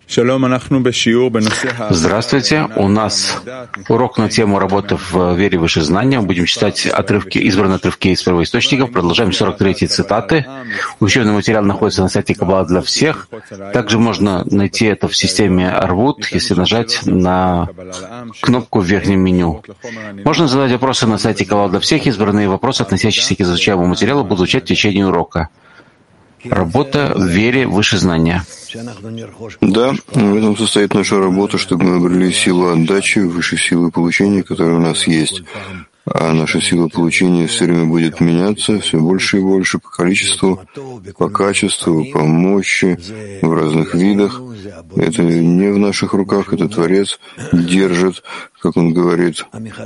Здравствуйте. У нас урок на тему работы в вере выше знания. Мы будем читать избранные отрывки из первоисточников. Продолжаем 43-й цитаты. Учебный материал находится на сайте Каббала для всех. Также можно найти это в системе Арвут, если нажать на кнопку в верхнем меню. Можно задать вопросы на сайте Каббала для всех. Избранные вопросы, относящиеся к изучаемому материалу, будут звучать в течение урока. Работа в вере выше знания. Да, в этом состоит наша работа, чтобы мы обрели силу отдачи выше силы получения, которая у нас есть. А наша сила получения все время будет меняться, все больше и больше по количеству, по качеству, по мощи, в разных видах. Это не в наших руках, это Творец держит, как он говорит,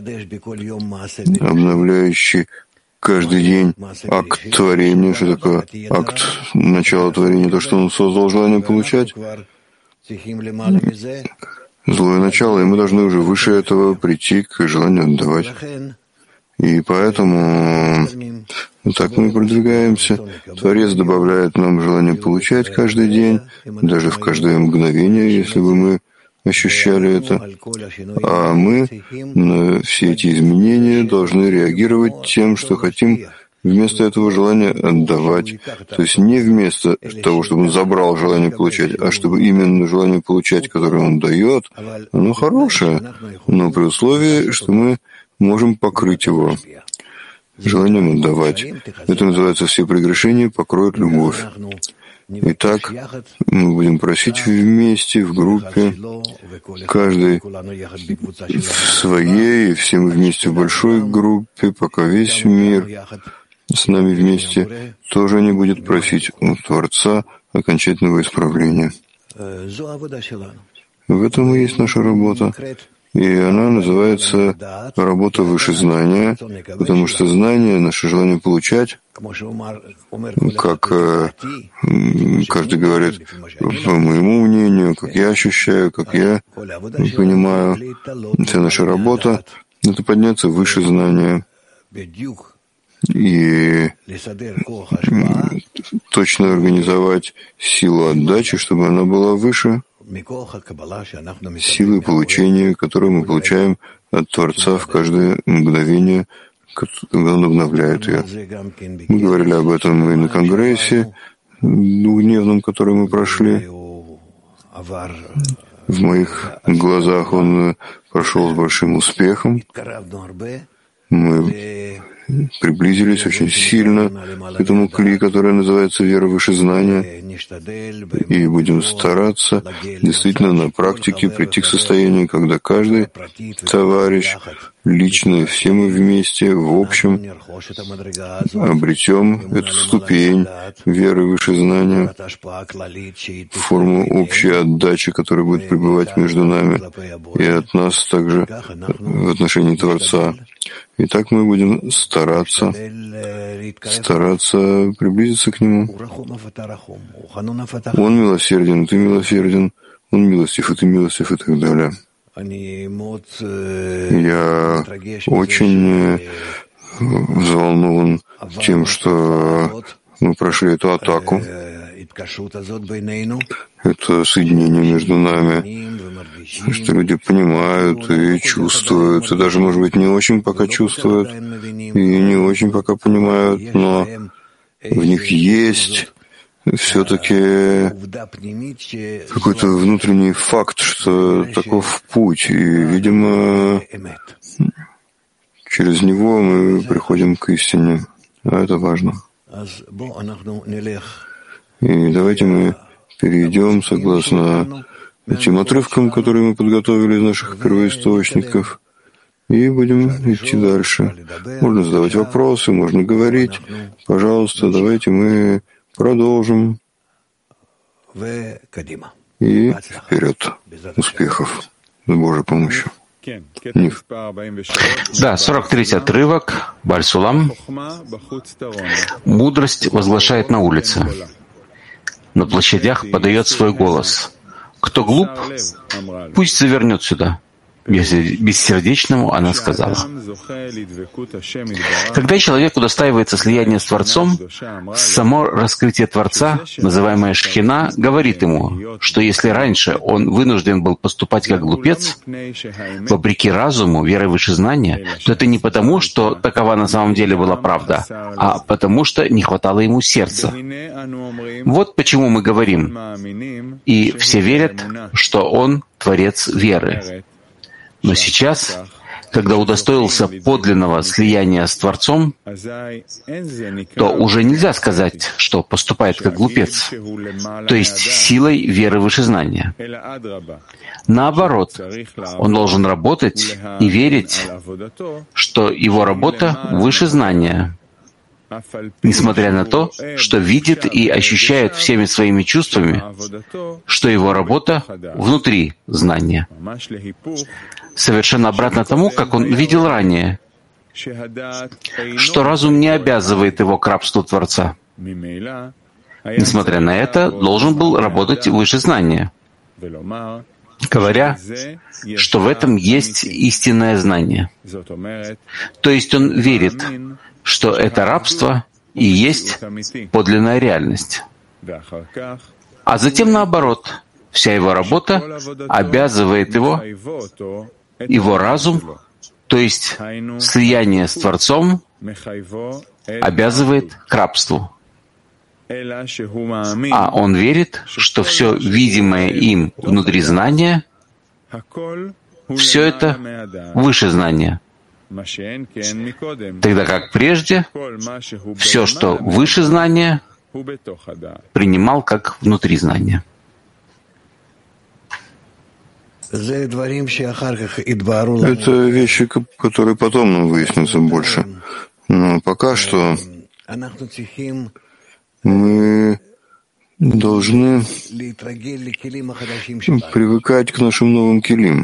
обновляющий каждый день акт творения. Что такое акт начала творения? То, что он создал желание получать. Злое начало, и мы должны уже выше этого прийти к желанию отдавать. И поэтому так мы продвигаемся. Творец добавляет нам желание получать каждый день, даже в каждое мгновение, если бы мы ощущали это. А мы на все эти изменения должны реагировать тем, что хотим вместо этого желания отдавать. То есть не вместо того, чтобы он забрал желание получать, а чтобы именно желание получать, которое он дает, оно хорошее, но при условии, что мы можем покрыть его желанием отдавать. Это называется «все прегрешения покроют любовь». Итак, мы будем просить вместе, в группе, каждый в своей, и все мы вместе в большой группе, пока весь мир с нами вместе тоже не будет просить у Творца окончательного исправления. В этом и есть наша работа. И она называется «работа выше знания», потому что знание, наше желание получать, как каждый говорит, по моему мнению, как я ощущаю, как я понимаю, вся наша работа — это подняться выше знания и точно организовать силу отдачи, чтобы она была выше силы получения, которую мы получаем от Творца в каждое мгновение, когда Он обновляет ее. Мы говорили об этом и на Конгрессе двухдневном, который мы прошли. В моих глазах он прошел с большим успехом. Мы приблизились очень сильно к этому кли, который называется «Вера выше знания», и будем стараться действительно на практике прийти к состоянию, когда каждый товарищ, лично, все мы вместе, в общем, обретем эту ступень веры выше знания, форму общей отдачи, которая будет пребывать между нами и от нас также в отношении Творца. И так мы будем стараться приблизиться к Нему. Он милосерден, ты милосерден, Он милостив, и ты милостив, и так далее. Я очень взволнован тем, что мы прошли эту атаку, это соединение между нами, что люди понимают и чувствуют, и даже, может быть, не очень пока чувствуют, и не очень пока понимают, но в них есть все-таки какой-то внутренний факт, что таков путь, и, видимо, через него мы приходим к истине, а это важно. И давайте мы перейдем, согласно этим отрывкам, которые мы подготовили из наших первоисточников, и будем идти дальше. Можно задавать вопросы, можно говорить. Пожалуйста, давайте мы продолжим. И вперед. Успехов. С Божьей помощью. Да, 43-й отрывок, Баль-Сулам. Мудрость возглашает на улице. На площадях подает свой голос. Кто глуп, пусть завернет сюда. бессердечному, она сказала: когда человек удостаивается слияния с Творцом, само раскрытие Творца, называемое Шхина, говорит ему, что если раньше он вынужден был поступать как глупец, вопреки разуму, верой выше знания, то это не потому, что такова на самом деле была правда, а потому что не хватало ему сердца. Вот почему мы говорим, и все верят, что он Творец веры. Но сейчас, когда удостоился подлинного слияния с Творцом, то уже нельзя сказать, что поступает как глупец, то есть силой веры выше знания. Наоборот, он должен работать и верить, что его работа выше знания, несмотря на то, что видит и ощущает всеми своими чувствами, что его работа внутри знания. Совершенно обратно тому, как он видел ранее, что разум не обязывает его к рабству Творца. Несмотря на это, должен был работать выше знания, говоря, что в этом есть истинное знание. То есть он верит, что это рабство и есть подлинная реальность. А затем наоборот, вся его работа обязывает его разум, то есть слияние с Творцом, обязывает к рабству. А он верит, что все видимое им внутри знания, все это выше знания. Тогда как прежде, все, что выше знания, принимал как внутри знания. Это вещи, которые потом нам выяснятся больше. Но пока что мы должны привыкать к нашим новым келим.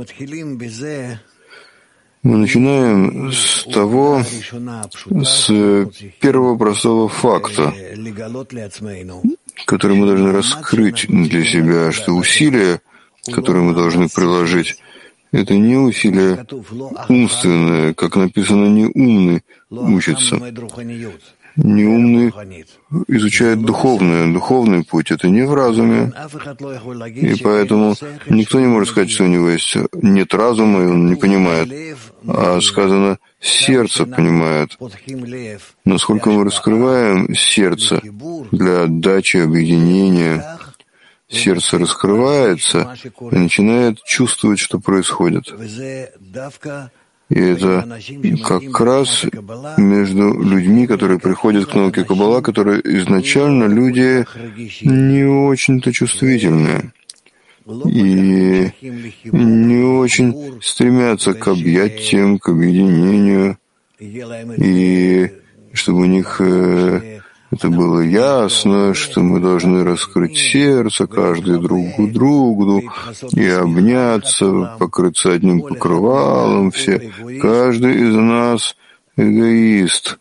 Мы начинаем с того, с первого простого факта, который мы должны раскрыть для себя, что усилия, которые мы должны приложить, это не усилия умственные, как написано, не умный учится. Неумный изучает духовный путь, это не в разуме. И поэтому никто не может сказать, что у него нет разума, и он не понимает. А сказано, сердце понимает. Насколько мы раскрываем сердце для отдачи, объединения, сердце раскрывается и начинает чувствовать, что происходит. И это как раз между людьми, которые приходят к науке Каббала, которые изначально люди не очень-то чувствительные и не очень стремятся к объятиям, к объединению, и чтобы у них это было ясно, что мы должны раскрыть сердце каждый друг другу и обняться, покрыться одним покрывалом все. Каждый из нас эгоист,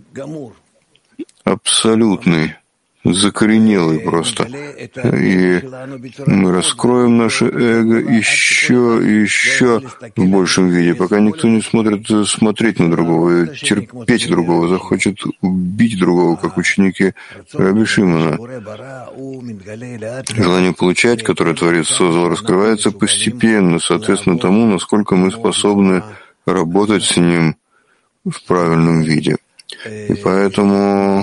абсолютный, закоренелый просто. И мы раскроем наше эго еще и еще в большем виде, пока никто не смотреть на другого, терпеть другого, захочет убить другого, как ученики Раби Шимона. Желание получать, которое Творец создал, раскрывается постепенно, соответственно тому, насколько мы способны работать с ним в правильном виде. И поэтому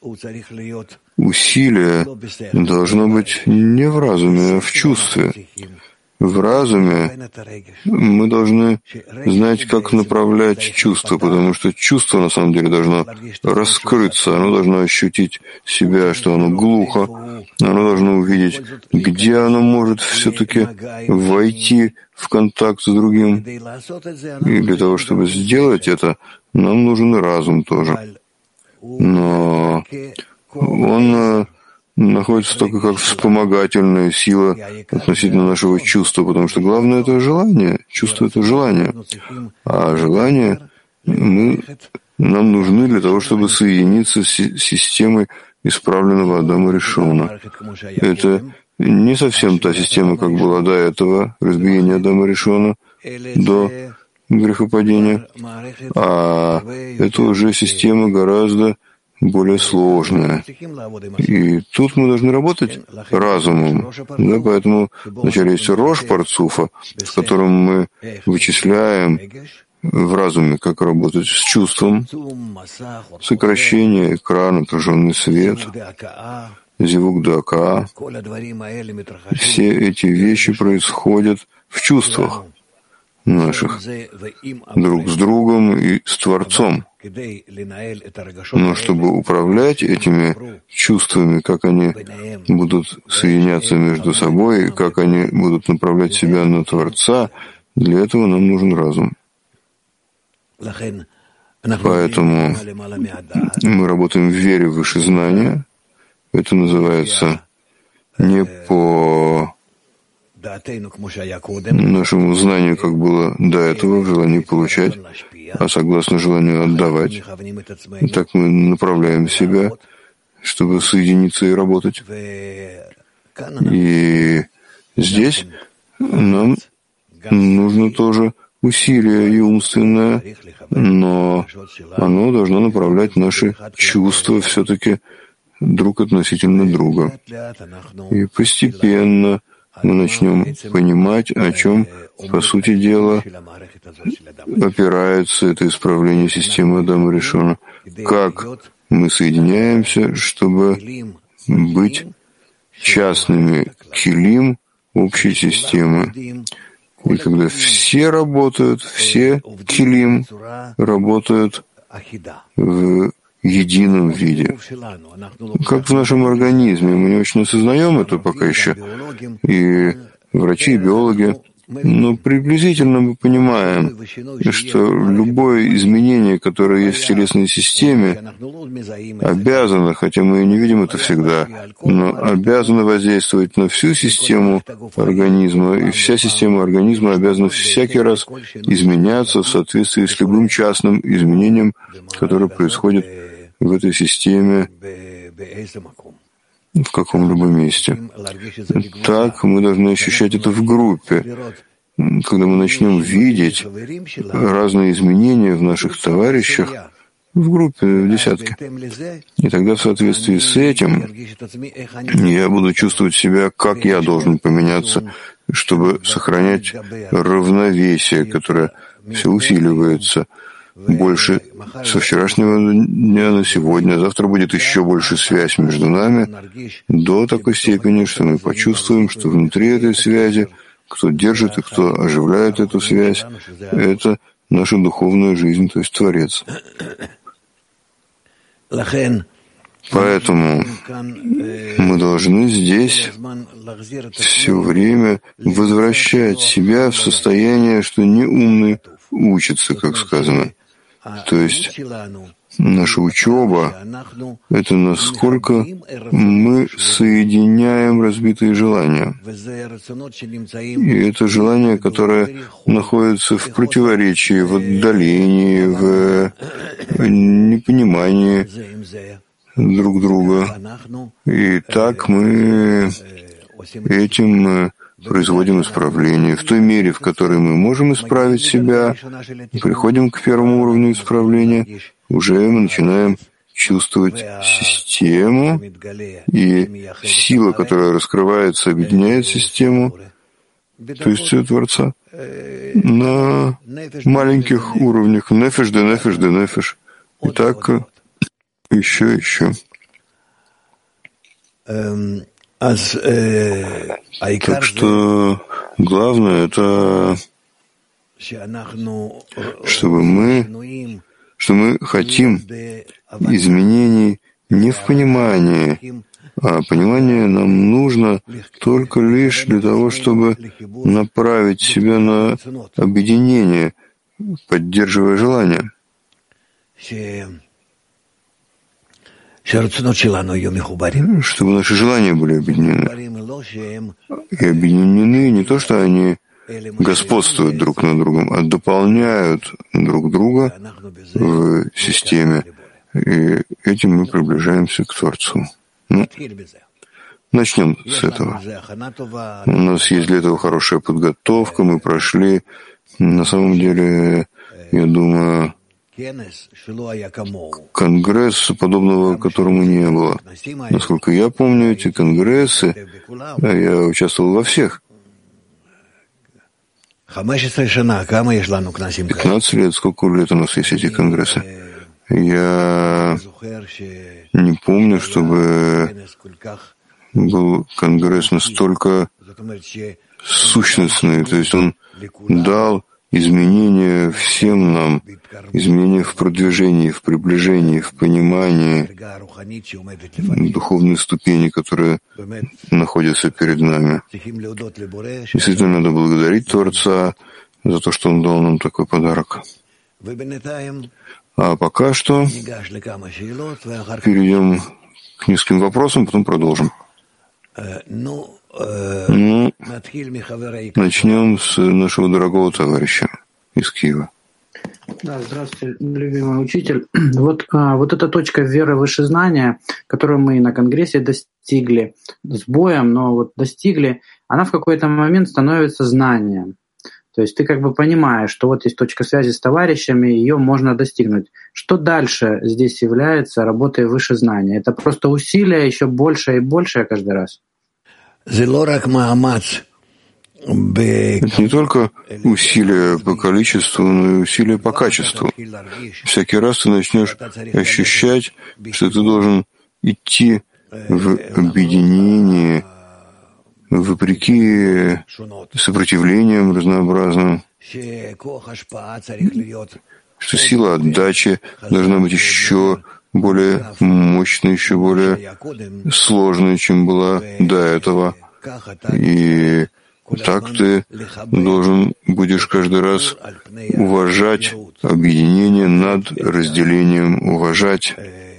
усилие должно быть не в разуме, а в чувстве. В разуме мы должны знать, как направлять чувство, потому что чувство на самом деле должно раскрыться, оно должно ощутить себя, что оно глухо, оно должно увидеть, где оно может все-таки войти в контакт с другим. И для того, чтобы сделать это, нам нужен разум тоже. Но он находится только как вспомогательная сила относительно нашего чувства, потому что главное — это желание, чувство — это желание. А желания нам нужны для того, чтобы соединиться с системой исправленного Адама Ришона. Это не совсем та система, как была до этого, разбиения Адама Ришона, до грехопадения, а это уже система гораздо более сложная. И тут мы должны работать разумом. Да, поэтому вначале есть Рош Парцуфа, в котором мы вычисляем в разуме, как работать с чувством, сокращение экрана, отраженный свет, зивук дака. Все эти вещи происходят в чувствах наших, друг с другом и с Творцом. Но чтобы управлять этими чувствами, как они будут соединяться между собой, как они будут направлять себя на Творца, для этого нам нужен разум. Поэтому мы работаем в вере выше знания. Это называется не по нашему знанию, как было до этого, в желании получать, а согласно желанию отдавать. И так мы направляем себя, чтобы соединиться и работать. И здесь нам нужно тоже усилие и умственное, но оно должно направлять наши чувства все-таки друг относительно друга. И постепенно мы начнем понимать, о чем, по сути дела, опирается это исправление системы Адама Ришона. Как мы соединяемся, чтобы быть частными килим общей системы. И когда все работают, все килим работают в едином виде. Как в нашем организме. Мы не очень осознаем это пока еще. И врачи, и биологи. Но приблизительно мы понимаем, что любое изменение, которое есть в телесной системе, обязано, хотя мы и не видим это всегда, но обязано воздействовать на всю систему организма, и вся система организма обязана всякий раз изменяться в соответствии с любым частным изменением, которое происходит в этой системе в каком-либо месте. Так мы должны ощущать это в группе. Когда мы начнем видеть разные изменения в наших товарищах, в группе, в десятке. И тогда в соответствии с этим я буду чувствовать себя, как я должен поменяться, чтобы сохранять равновесие, которое все усиливается. Больше со вчерашнего дня на сегодня. Завтра будет еще больше связь между нами до такой степени, что мы почувствуем, что внутри этой связи кто держит и кто оживляет эту связь, это наша духовная жизнь, то есть Творец. Поэтому мы должны здесь все время возвращать себя в состояние, что неумный учится, как сказано. То есть наша учеба — это насколько мы соединяем разбитые желания. И это желание, которое находится в противоречии, в отдалении, в непонимании друг друга. И так мы этим производим исправление. В той мере, в которой мы можем исправить себя, приходим к первому уровню исправления, уже мы начинаем чувствовать систему, и сила, которая раскрывается, объединяет систему, то есть Творца, на маленьких уровнях, нефеш де нефеш де нефеш. И так еще. Так что главное — это что мы хотим изменений не в понимании, а понимание нам нужно только лишь для того, чтобы направить себя на объединение, поддерживая желание. Чтобы наши желания были объединены. И объединены не то, что они господствуют друг над другом, а дополняют друг друга в системе. И этим мы приближаемся к Творцу. Начнем с этого. У нас есть для этого хорошая подготовка, мы прошли. На самом деле, я думаю, конгресс, подобного которому не было. Насколько я помню, эти конгрессы, я участвовал во всех. 15 лет, сколько лет у нас есть эти конгрессы? Я не помню, чтобы был конгресс настолько сущностный, то есть он дал изменения всем нам, изменения в продвижении, в приближении, в понимании духовной ступени, которые находятся перед нами. Действительно, надо благодарить Творца за то, что Он дал нам такой подарок. А пока что перейдем к нескольким вопросам, потом продолжим. Начнем с нашего дорогого товарища из Киева. Да, здравствуйте, любимый учитель. Вот эта точка веры выше знания, которую мы на Конгрессе достигли с боем, но вот достигли, она в какой-то момент становится знанием. То есть ты как бы понимаешь, что вот есть точка связи с товарищами, ее можно достигнуть. Что дальше здесь является работой выше знания? Это просто усилия еще больше и больше каждый раз? Это не только усилия по количеству, но и усилия по качеству. Всякий раз ты начнешь ощущать, что ты должен идти в объединении, вопреки сопротивлениям разнообразным, что сила отдачи должна быть еще более мощной, еще более сложной, чем была до этого. И так ты должен будешь каждый раз уважать объединение над разделением, уважать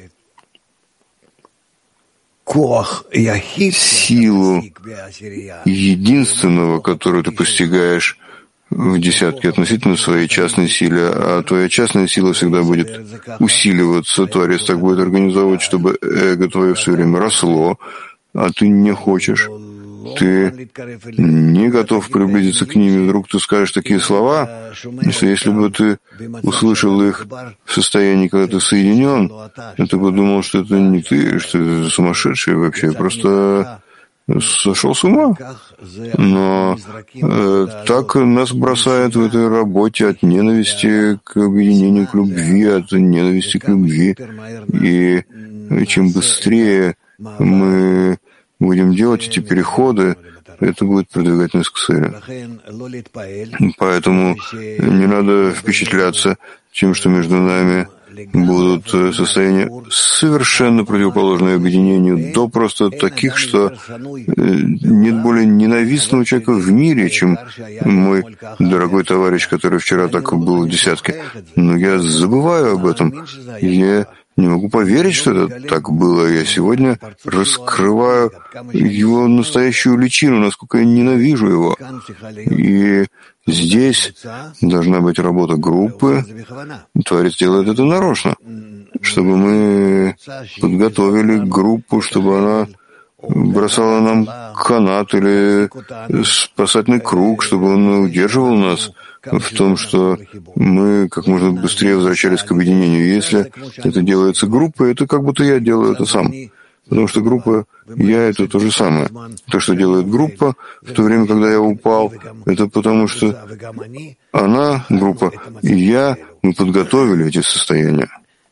силу единственного, которую ты постигаешь в десятке относительно своей частной силы, а твоя частная сила всегда будет усиливаться. Творец так будет организовывать, чтобы эго твое все время росло, а ты не хочешь. Ты не готов приблизиться к ним, и вдруг ты скажешь такие слова, что если бы ты услышал их в состоянии, когда ты соединен, ты бы думал, что это не ты, что ты сумасшедший вообще, просто сошел с ума. Но так нас бросает в этой работе от ненависти к объединению, к любви, от ненависти к любви. И чем быстрее мы будем делать эти переходы, это будет продвигать нас к цели. Поэтому не надо впечатляться тем, что между нами будут состояния совершенно противоположные объединению, до просто таких, что нет более ненавистного человека в мире, чем мой дорогой товарищ, который вчера так был в десятке. Но я забываю об этом. Я не могу поверить, что это так было. Я сегодня раскрываю его настоящую личину, насколько я ненавижу его. И здесь должна быть работа группы. Творец делает это нарочно, чтобы мы подготовили группу, чтобы она бросала нам канат или спасательный круг, чтобы он удерживал нас в том, что мы как можно быстрее возвращались к объединению. Если это делается группой, это как будто я делаю это сам. Потому что группа «я» — это то же самое. То, что делает группа в то время, когда я упал, это потому что она, группа, и я, мы подготовили эти состояния.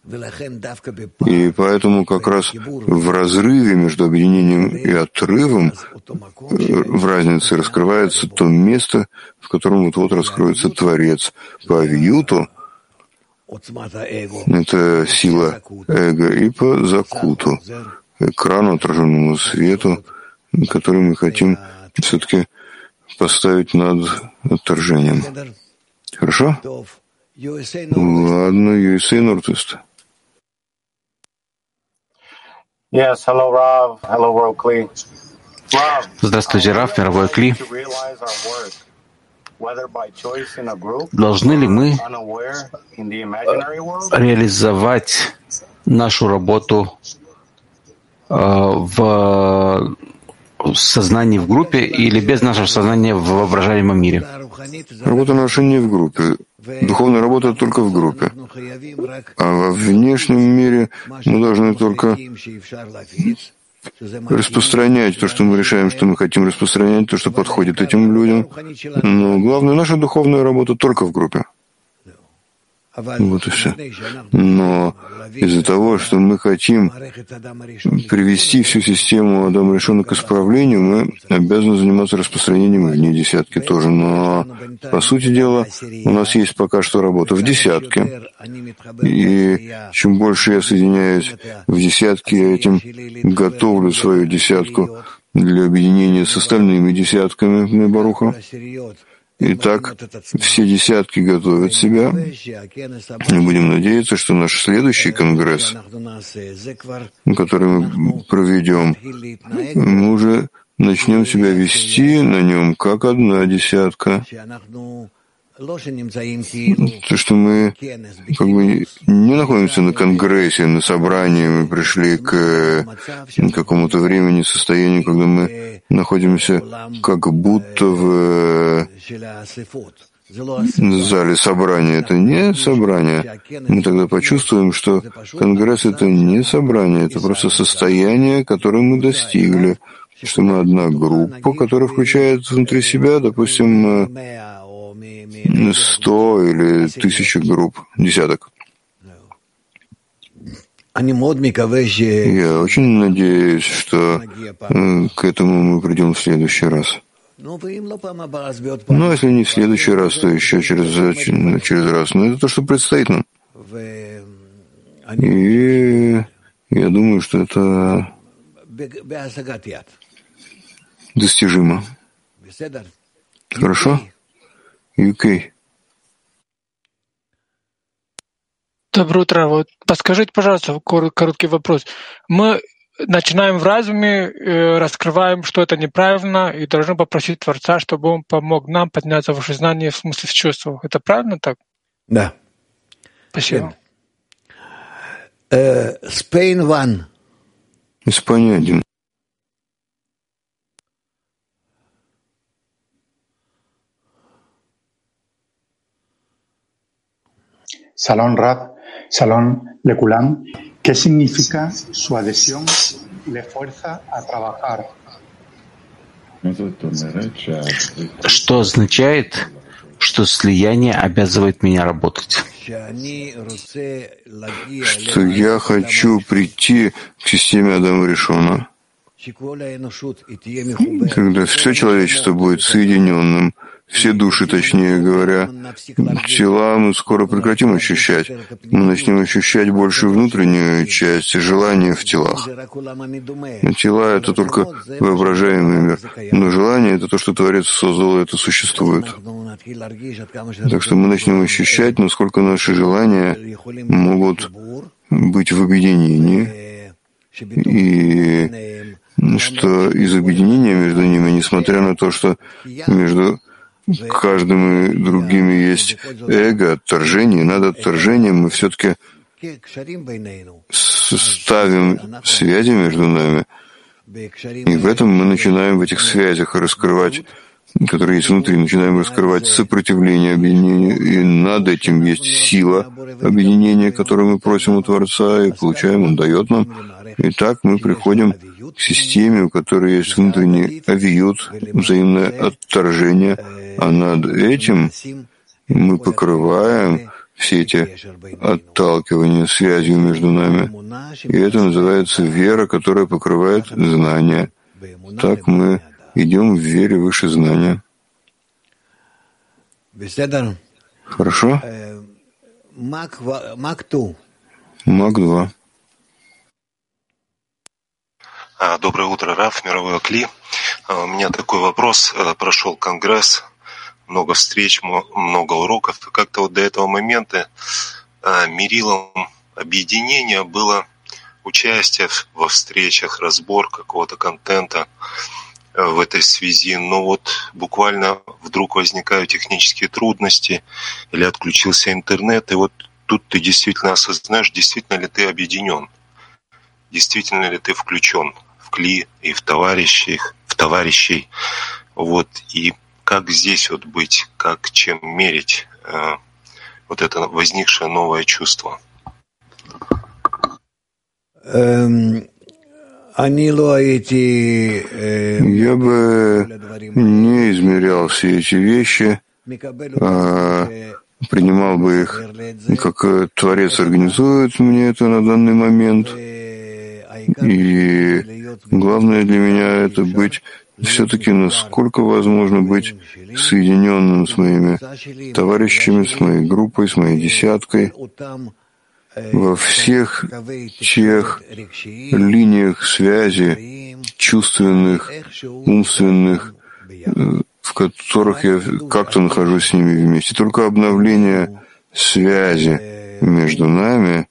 И поэтому как раз в разрыве между объединением и отрывом в разнице раскрывается то место, в котором вот-вот раскроется Творец. По Авиюту это сила эго, и по Закуту, экрану, отраженному свету, который мы хотим все-таки поставить над отторжением. Хорошо? Ладно, Юэсэй Нортвест. Yes, hello, Rav. Hello, World Kli. Здравствуйте, Рав, мировой Кли. Должны ли мы реализовать нашу работу в сознании в группе или без нашего сознания в воображаемом мире? Работа наша не в группе. Духовная работа только в группе. А во внешнем мире мы должны только распространять то, что мы решаем, что мы хотим распространять, то, что подходит этим людям. Но главное, наша духовная работа только в группе. Вот и все. Но из-за того, что мы хотим привести всю систему Адама Ришона к исправлению, мы обязаны заниматься распространением вне десятки тоже. Но, по сути дела, у нас есть пока что работа в десятке. И чем больше я соединяюсь в десятке, я этим готовлю свою десятку для объединения с остальными десятками Баруха. Итак, все десятки готовят себя. Мы будем надеяться, что наш следующий конгресс, который мы проведем, мы уже начнем себя вести на нем как одна десятка. То, что мы как бы не находимся на конгрессе, на собрании, мы пришли к какому-то времени, состоянию, когда мы находимся как будто в зале собрания. Это не собрание. Мы тогда почувствуем, что конгресс — это не собрание, это просто состояние, которое мы достигли, что мы одна группа, которая включает внутри себя, допустим, 100 или 1000 групп, десяток. Я очень надеюсь, что к этому мы придем в следующий раз. Но если не в следующий раз, то еще через раз. Но это то, что предстоит нам. И я думаю, что это достижимо. Хорошо? UK. Доброе утро. Вот подскажите, пожалуйста, короткий вопрос. Мы начинаем в разуме, раскрываем, что это неправильно, и должны попросить Творца, чтобы он помог нам подняться в высшее знание, в смысле в чувствах. Это правильно так? Да. Спасибо. Spain 1. Испания 1. Salón Rab, Salón Leculam, ¿qué significa su adhesión le fuerza a trabajar? Что означает, что слияние обязывает меня работать? Что я хочу прийти к системе Адама Ришона, когда все человечество будет соединенным, все души, точнее говоря, тела мы скоро прекратим ощущать. Мы начнем ощущать больше внутреннюю часть, желания в телах. Тела — это только воображаемый мир, но желание — это то, что Творец создал, и это существует. Так что мы начнем ощущать, насколько наши желания могут быть в объединении, и что из объединения между ними, несмотря на то, что между каждым и другими есть эго, отторжение, над отторжением мы все-таки ставим связи между нами, и в этом мы начинаем в этих связях раскрывать, которые есть внутри, начинаем раскрывать сопротивление объединению, и над этим есть сила объединения, которую мы просим у Творца и получаем, Он дает нам. И так мы приходим к системе, у которой есть внутренний авиют, взаимное отторжение, а над этим мы покрываем все эти отталкивания связью между нами. И это называется вера, которая покрывает знания. Так мы идем в вере выше знания. Хорошо? Мак 2. Доброе утро, Раф, мировой Акли. У меня такой вопрос. Прошел конгресс, много встреч, много уроков. Как-то вот до этого момента мерилом объединения было участие во встречах, разбор какого-то контента в этой связи. Но вот буквально вдруг возникают технические трудности или отключился интернет, и вот тут ты действительно осознаешь, действительно ли ты объединен, действительно ли ты включен в Кли и в товарищей. Вот. И как здесь вот быть, как чем мерить вот это возникшее новое чувство? Я бы не измерял все эти вещи, а принимал бы их, как Творец организует мне это на данный момент. И главное для меня — это быть все-таки, насколько возможно, быть соединенным с моими товарищами, с моей группой, с моей десяткой, во всех тех линиях связи, чувственных, умственных, в которых я как-то нахожусь с ними вместе. Только обновление связи между нами,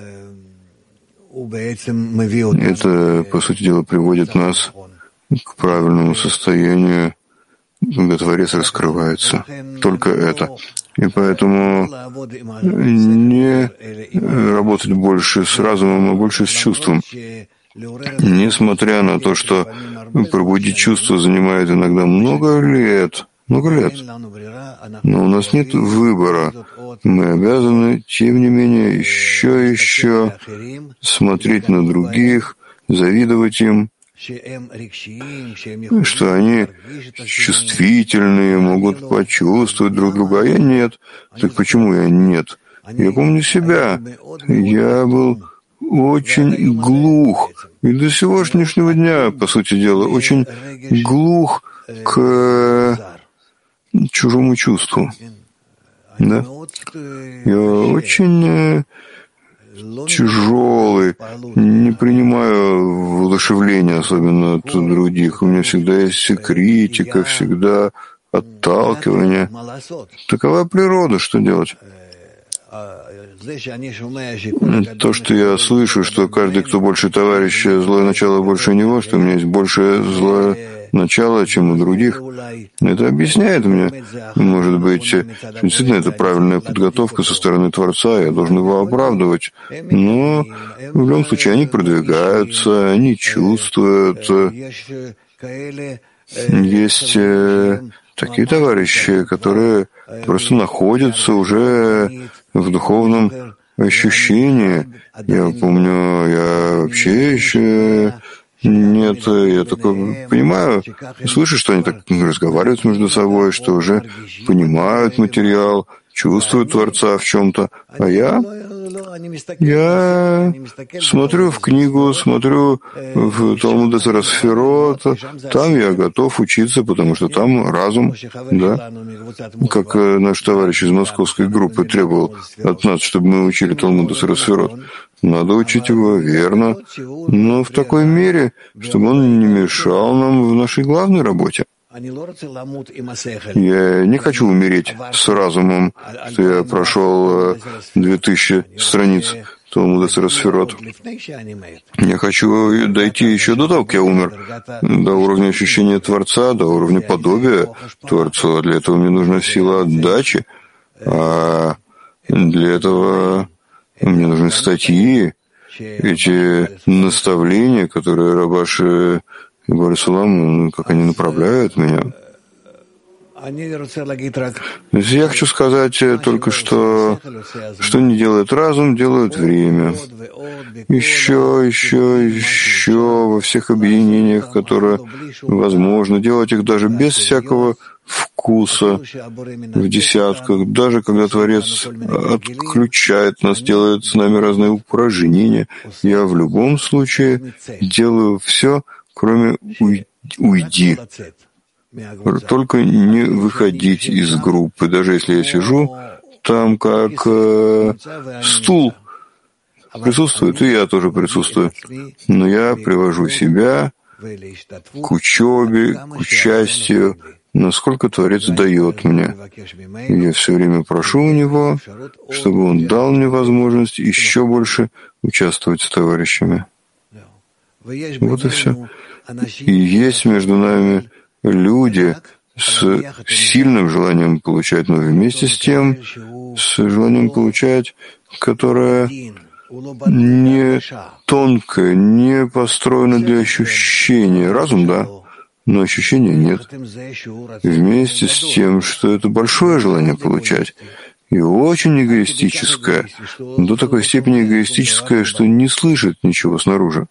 это, по сути дела, приводит нас к правильному состоянию, когда Творец раскрывается. Только это. И поэтому не работать больше с разумом, а больше с чувством. Несмотря на то, что пробудить чувство занимает иногда много лет, но у нас нет выбора. Мы обязаны, тем не менее, еще смотреть на других, завидовать им, что они чувствительные, могут почувствовать друг друга, а я нет. Так почему я нет? Я помню себя. Я был очень глух. И до сегодняшнего дня, по сути дела, очень глух к чужому чувству. Да? Я очень тяжелый, не принимаю воодушевления, особенно от других. У меня всегда есть критика, всегда отталкивание. Такова природа, что делать? То, что я слышу, что каждый, кто больше товарища, злое начало больше него, что у меня есть больше злое начало, чем у других, это объясняет мне, может быть, действительно это правильная подготовка со стороны Творца, я должен его оправдывать, но в любом случае они продвигаются, они чувствуют. Есть такие товарищи, которые просто находятся уже в духовном ощущении. Я помню, я вообще еще нет, я только понимаю, слышу, что они так разговаривают между собой, что уже понимают материал, чувствуют Творца в чем-то, а я смотрю в книгу, смотрю в Талмуд Эцер Сферот, там я готов учиться, потому что там разум, да, как наш товарищ из московской группы требовал от нас, чтобы мы учили Талмуд Эцер Сферот. Надо учить его верно, но в такой мере, чтобы он не мешал нам в нашей главной работе. Я не хочу умереть с разумом, что я прошел 2000 страниц Талмуда Эцер Сферот. Я хочу дойти еще до того, как я умер, до уровня ощущения Творца, до уровня подобия Творцу. Для этого мне нужна сила отдачи, а для этого мне нужны статьи, эти наставления, которые Рабаш и Бар-Сулам, как они направляют меня. Я хочу сказать только, что не делает разум, делает время. Еще во всех объединениях, которые возможно, делать их даже без всякого вкуса в десятках, даже когда Творец отключает нас, делает с нами разные упражнения. Я в любом случае делаю все, кроме «уйди». Только не выходить из группы. Даже если я сижу там как стул присутствует, и я тоже присутствую. Но я привожу себя к учебе, к участию, насколько Творец дает мне. Я все время прошу у Него, чтобы Он дал мне возможность еще больше участвовать с товарищами. Вот и все. И есть между нами люди с сильным желанием получать, но вместе с тем, с желанием получать, которое не тонкое, не построено для ощущения. Разум, да. но ощущения нет. И вместе с тем, что это большое желание получать, и очень эгоистическое, до такой степени эгоистическое, что не слышит ничего снаружи.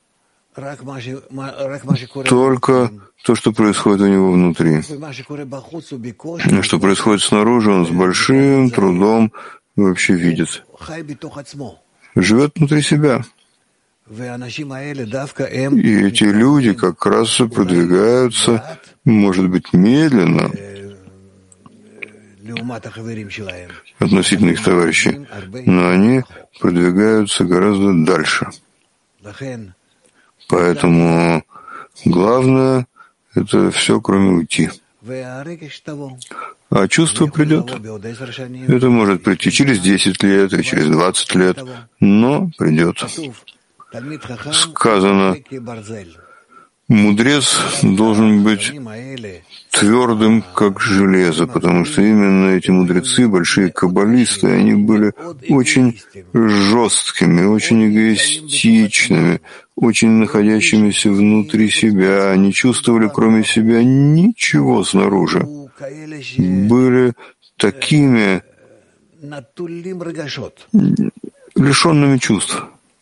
Только то, что происходит у него внутри. А что происходит снаружи, он с большим трудом вообще видит. Живет внутри себя. И эти люди как раз продвигаются, может быть, медленно, относительно их товарищей, но они продвигаются гораздо дальше. Поэтому главное — это все, кроме уйти. А чувство придет. Это может прийти через 10 лет и через 20 лет, но придет. Сказано, мудрец должен быть твердым, как железо, потому что именно эти мудрецы, большие каббалисты, они были очень жесткими, очень эгоистичными, очень находящимися внутри себя. Они чувствовали, кроме себя, ничего снаружи. Были такими лишенными чувств.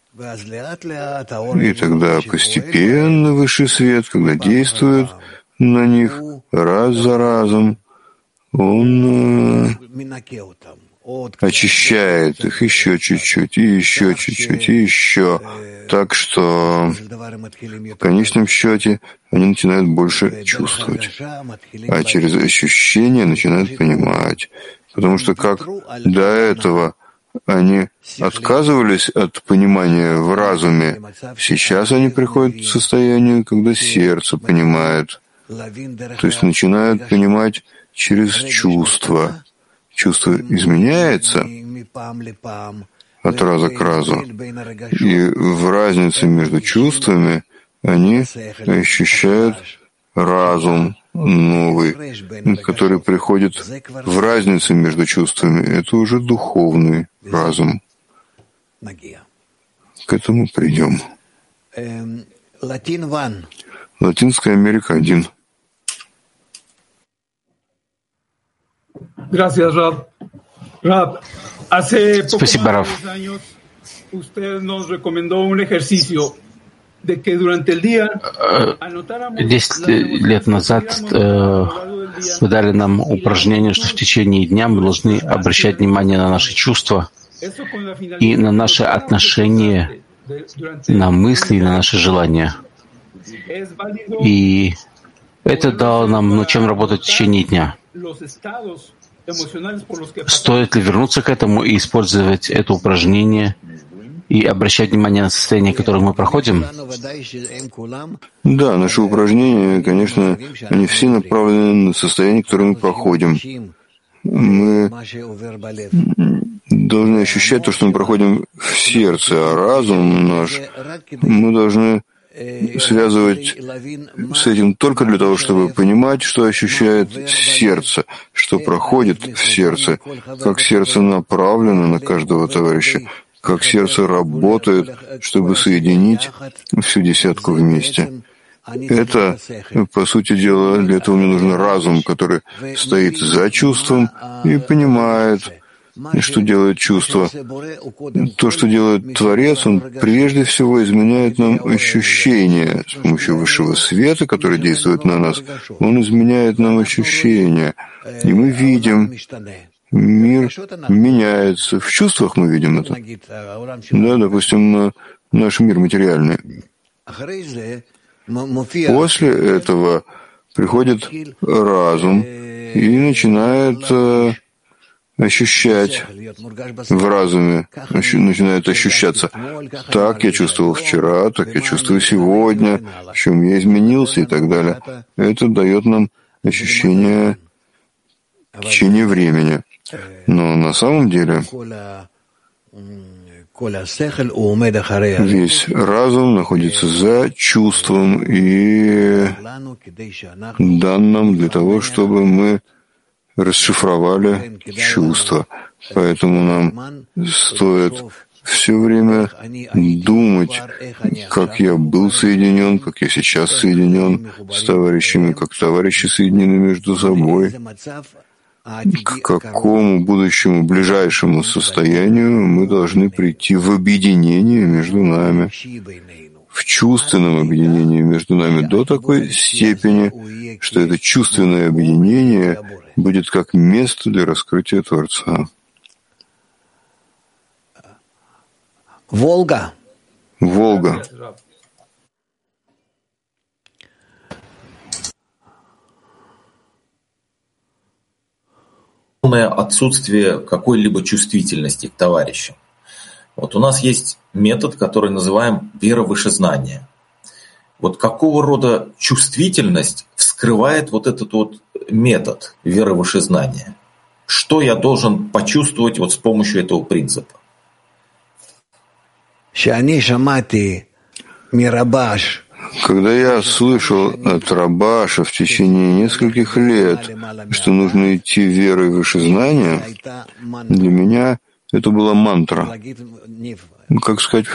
И тогда постепенно высший свет, когда действует на них раз за разом, он очищает их еще чуть-чуть, и еще чуть-чуть, и еще. Так что в конечном счете они начинают больше чувствовать, а через ощущения начинают понимать. Потому что как до этого они отказывались от понимания в разуме, сейчас они приходят к состоянию, когда сердце понимает. То есть начинают понимать через чувства. Чувство изменяется от раза к разу. И в разнице между чувствами они ощущают разум новый, который приходит в разнице между чувствами. Это уже духовный разум. К этому придем. Латинская Америка 1. Gracias, Rab. Rab, hace poco Спасибо, más Рав. de 10 años usted nos recomendó un ejercicio de que durante el día anotáramos 10 лет назад вы дали нам упражнение, что в течение дня мы должны обращать внимание на наши чувства и на наши отношения, на мысли и на наши желания. И это дало нам над чем работать в течение дня. Стоит ли вернуться к этому и использовать это упражнение и обращать внимание на состояние, которое мы проходим? Да, наши упражнения, конечно, они все направлены на состояние, которое мы проходим. Мы должны ощущать то, что мы проходим в сердце, а разум наш мы должны связывать с этим только для того, чтобы понимать, что ощущает сердце, что проходит в сердце, как сердце направлено на каждого товарища, как сердце работает, чтобы соединить всю десятку вместе. Это, по сути дела, для этого мне нужен разум, который стоит за чувством и понимает, что делает чувство. То, что делает Творец, он прежде всего изменяет нам ощущения. С помощью высшего света, который действует на нас, он изменяет нам ощущения. И мы видим, мир меняется. В чувствах мы видим это. Да, допустим, наш мир материальный. После этого приходит разум и начинает ощущать в разуме, начинает ощущаться. Так я чувствовал вчера, так я чувствую сегодня, в чем я изменился и так далее. Это дает нам ощущение течения времени. Но на самом деле весь разум находится за чувством и дан нам для того, чтобы мы расшифровали чувства. Поэтому нам стоит все время думать, как я был соединен, как я сейчас соединен с товарищами, как товарищи соединены между собой, к какому будущему ближайшему состоянию мы должны прийти в объединение между нами, в чувственном объединении между нами до такой степени, что это чувственное объединение будет как место для раскрытия Творца. Волга. Волга. Полное отсутствие какой-либо чувствительности к товарищам. Вот у нас есть метод, который называем вера вышезнания. Вот какого рода чувствительность вскрывает вот этот вот метод веры вышезнания? Что я должен почувствовать вот с помощью этого принципа? Когда я слышал от Рабаша в течение нескольких лет, что нужно идти верой выше знания, для меня это была мантра. Как сказать?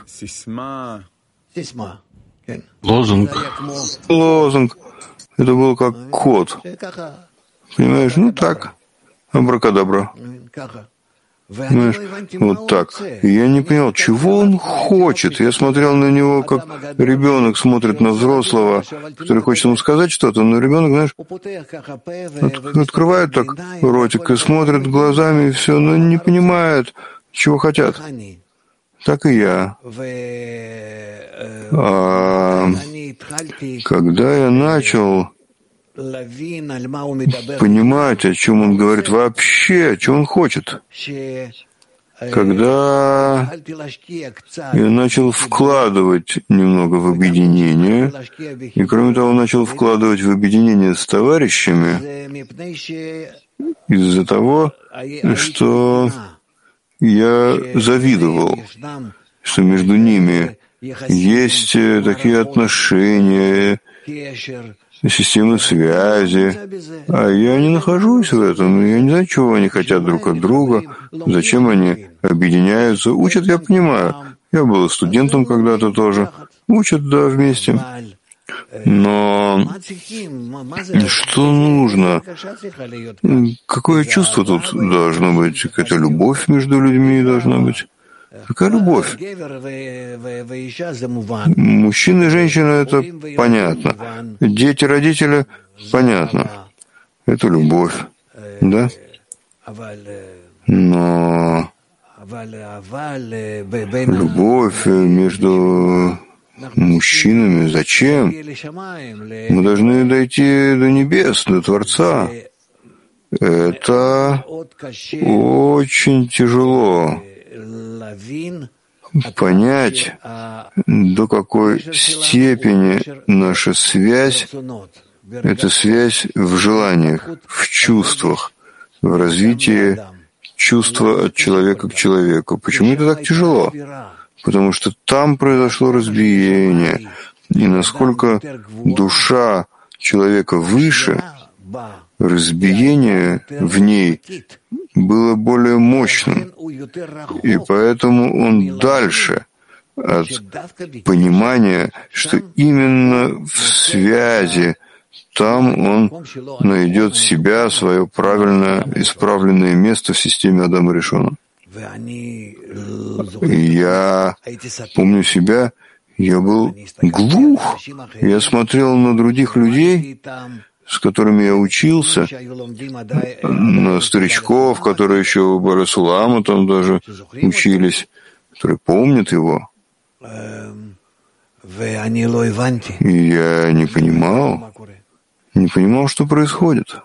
Лозунг. Лозунг. Это было как код. Понимаешь? Ну так. Абракадабра. Понимаешь? Вот так. И я не понял, чего он хочет. Я смотрел на него, как ребенок смотрит на взрослого, который хочет ему сказать что-то, но ребенок, знаешь, открывает так ротик и смотрит глазами, и все, но не понимает, чего хотят. Так и я. Когда я начал понимать, о чем он говорит вообще, о чем он хочет, когда я начал вкладывать немного в объединение, и кроме того начал вкладывать в объединение с товарищами, из-за того, что я завидовал, что между ними есть такие отношения, системы связи, а я не нахожусь в этом, я не знаю, чего они хотят друг от друга, зачем они объединяются. Учат, я понимаю. Я был студентом когда-то тоже. Учат, да, вместе. Но что нужно? Какое чувство тут должно быть? Какая-то любовь между людьми должна быть? Какая любовь? Мужчина и женщина — это понятно. Дети, родители — понятно. Это любовь, да? Но любовь между мужчинами зачем? Мы должны дойти до небес, до Творца. Это очень тяжело. Понять, до какой степени наша связь — это связь в желаниях, в чувствах, в развитии чувства от человека к человеку. Почему это так тяжело? Потому что там произошло разбиение, и насколько душа человека выше, разбиение в ней было более мощным, и поэтому он дальше от понимания, что именно в связи там он найдет себя, свое правильное, исправленное место в системе Адама Ришона. Я помню себя, я был глух, я смотрел на других людей, с которыми я учился, на старичков, которые еще у Барасулама там даже учились, которые помнят его. И я не понимал, что происходит.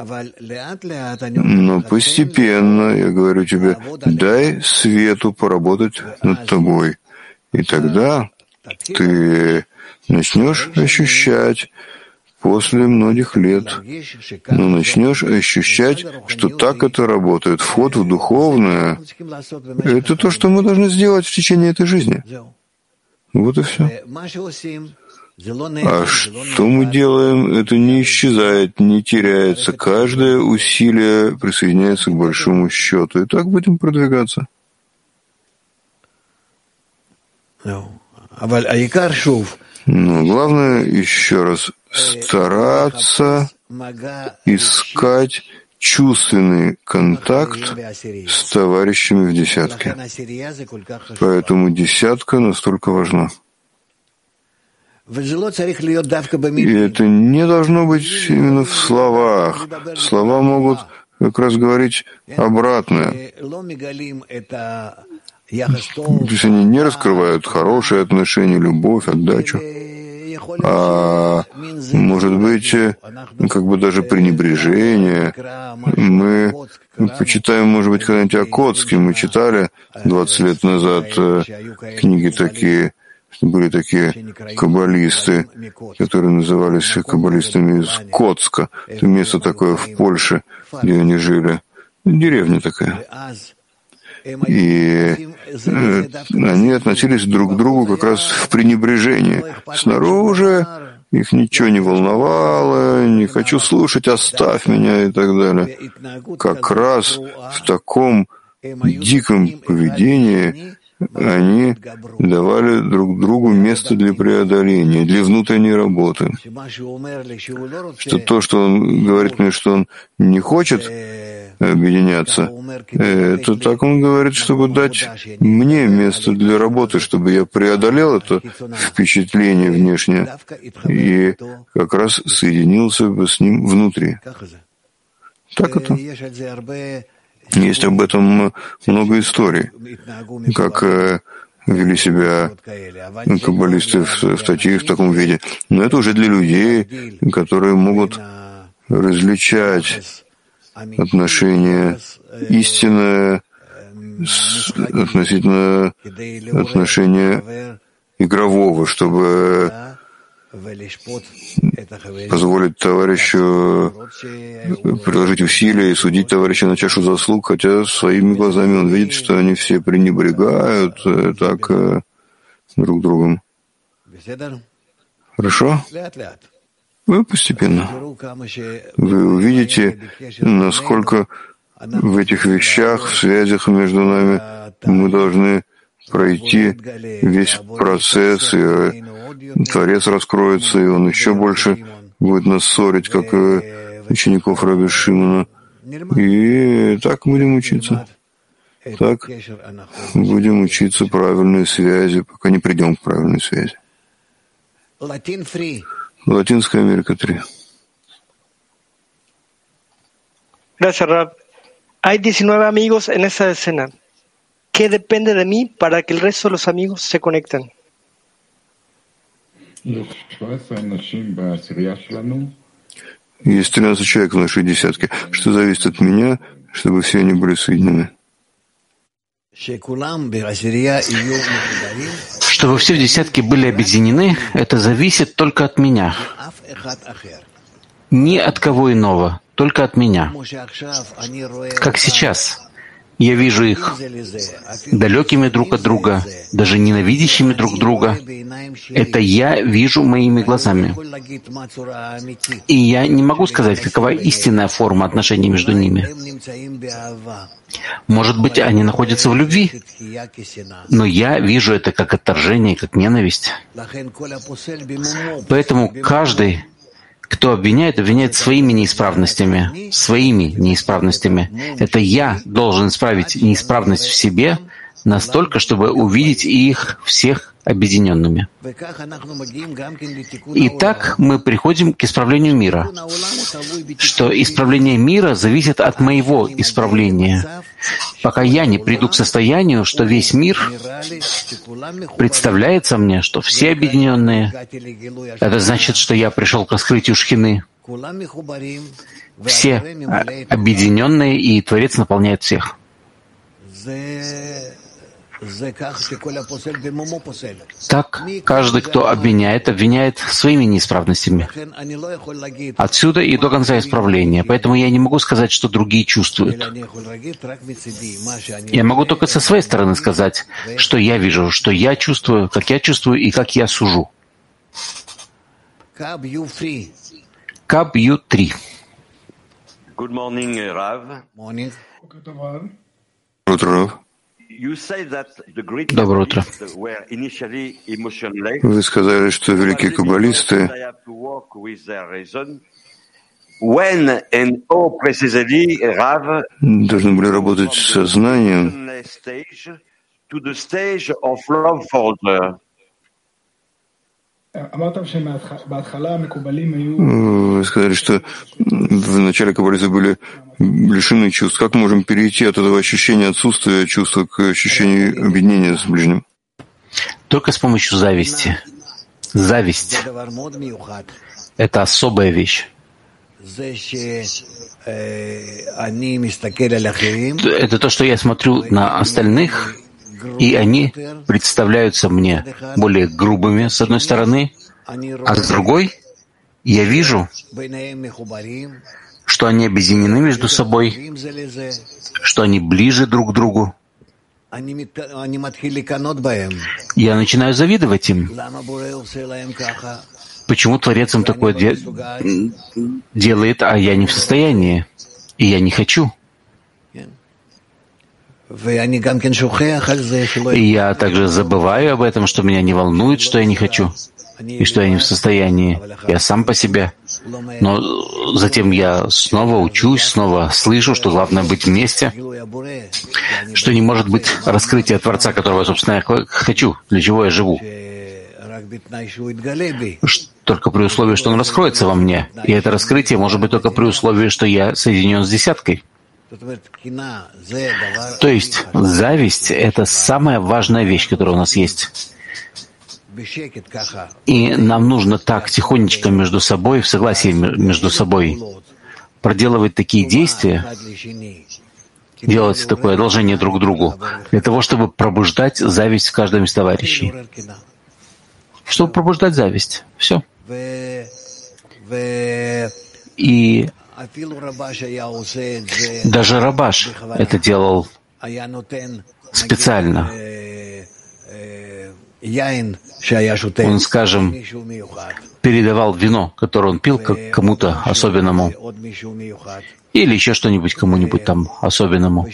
Но постепенно, я говорю тебе, дай свету поработать над тобой. И тогда ты начнешь ощущать, после многих лет, но начнешь ощущать, что так это работает. Вход в духовное — это то, что мы должны сделать в течение этой жизни. Вот и все. А что мы делаем, это не исчезает, не теряется. Каждое усилие присоединяется к большому счету. И так будем продвигаться. Но главное еще раз стараться искать чувственный контакт с товарищами в десятке. Поэтому десятка настолько важна. И это не должно быть именно в словах. Слова могут как раз говорить обратное. То есть они не раскрывают хорошие отношения, любовь, отдачу, а может быть, как бы даже пренебрежение. Мы почитаем, может быть, когда-нибудь о Коцке. Мы читали 20 лет назад книги такие, были такие каббалисты, которые назывались каббалистами из Коцка. Это место такое в Польше, где они жили. Деревня такая. И они относились друг к другу как раз в пренебрежении. Снаружи их ничего не волновало, не хочу слушать, оставь меня и так далее. Как раз в таком диком поведении они давали друг другу место для преодоления, для внутренней работы. Что то, что он говорит мне, что он не хочет объединяться, то так он говорит, чтобы дать мне место для работы, чтобы я преодолел это впечатление внешнее и как раз соединился бы с ним внутри. Так это. Есть об этом много историй, как вели себя каббалисты в таком виде. Но это уже для людей, которые могут различать отношение истинное относительно отношения игрового, чтобы позволить товарищу приложить усилия и судить товарища на чашу заслуг, хотя своими глазами он видит, что они все пренебрегают так друг другом. Хорошо? Вы постепенно. Вы увидите, насколько в этих вещах, в связях между нами мы должны пройти весь процесс, и Творец раскроется, и он еще больше будет нас ссорить, как учеников Раби Шимона. И так будем учиться. Так будем учиться правильной связи, пока не придем к правильной связи. Латинская Америка 3. Gracias, Rab. Hay 19 amigos en esa escena. ¿Qué depende de mí para que el resto de los amigos se conecten? Есть 13 человек в нашей десятке. Что зависит от меня, чтобы все они были соединены? Чтобы все в десятке были объединены, это зависит только от меня. Ни от кого иного, только от меня. Как сейчас. Я вижу их далекими друг от друга, даже ненавидящими друг друга. Это я вижу моими глазами. И я не могу сказать, какова истинная форма отношений между ними. Может быть, они находятся в любви, но я вижу это как отторжение, как ненависть. Поэтому каждый, кто обвиняет своими неисправностями, Это я должен исправить неисправность в себе настолько, чтобы увидеть их всех объединенными. И так мы приходим к исправлению мира, что исправление мира зависит от моего исправления. Пока я не приду к состоянию, что весь мир представляется мне, что все объединенные, это значит, что я пришел к раскрытию шхины. Все объединенные, и Творец наполняет всех. Так каждый, кто обвиняет своими неисправностями. Отсюда и до конца исправления. Поэтому я не могу сказать, что другие чувствуют. Я могу только со своей стороны сказать, что я вижу, что я чувствую и как я сужу. Каб Ю-3. Good morning, Rav. Утро, Рав. Доброе утро. Вы сказали, что великие каббалисты должны были работать с сознанием. Вы сказали, что в начале каббалисты были лишены чувств. Как мы можем перейти от этого ощущения отсутствия чувства к ощущению объединения с ближним? Только с помощью зависти. Зависть — это особая вещь. Это то, что я смотрю на остальных, и они представляются мне более грубыми, с одной стороны, а с другой я вижу, что они объединены между собой, что они ближе друг к другу. Я начинаю завидовать им. Почему Творец им такое делает, а я не в состоянии, и я не хочу? И я также забываю об этом, что меня не волнует, что я не хочу, и что я не в состоянии. Я сам по себе. Но затем я снова учусь, снова слышу, что главное быть вместе, что не может быть раскрытия Творца, которого, собственно, я хочу, для чего я живу. Только при условии, что он раскроется во мне. И это раскрытие может быть только при условии, что я соединен с десяткой. То есть зависть — это самая важная вещь, которая у нас есть. И нам нужно так тихонечко между собой, в согласии между собой, проделывать такие действия, делать такое одолжение друг другу, для того, чтобы пробуждать зависть в каждом из товарищей. Чтобы пробуждать зависть. Все. И даже Рабаш это делал специально. Он, скажем, передавал вино, которое он пил, как кому-то особенному, или еще что-нибудь кому-нибудь там особенному.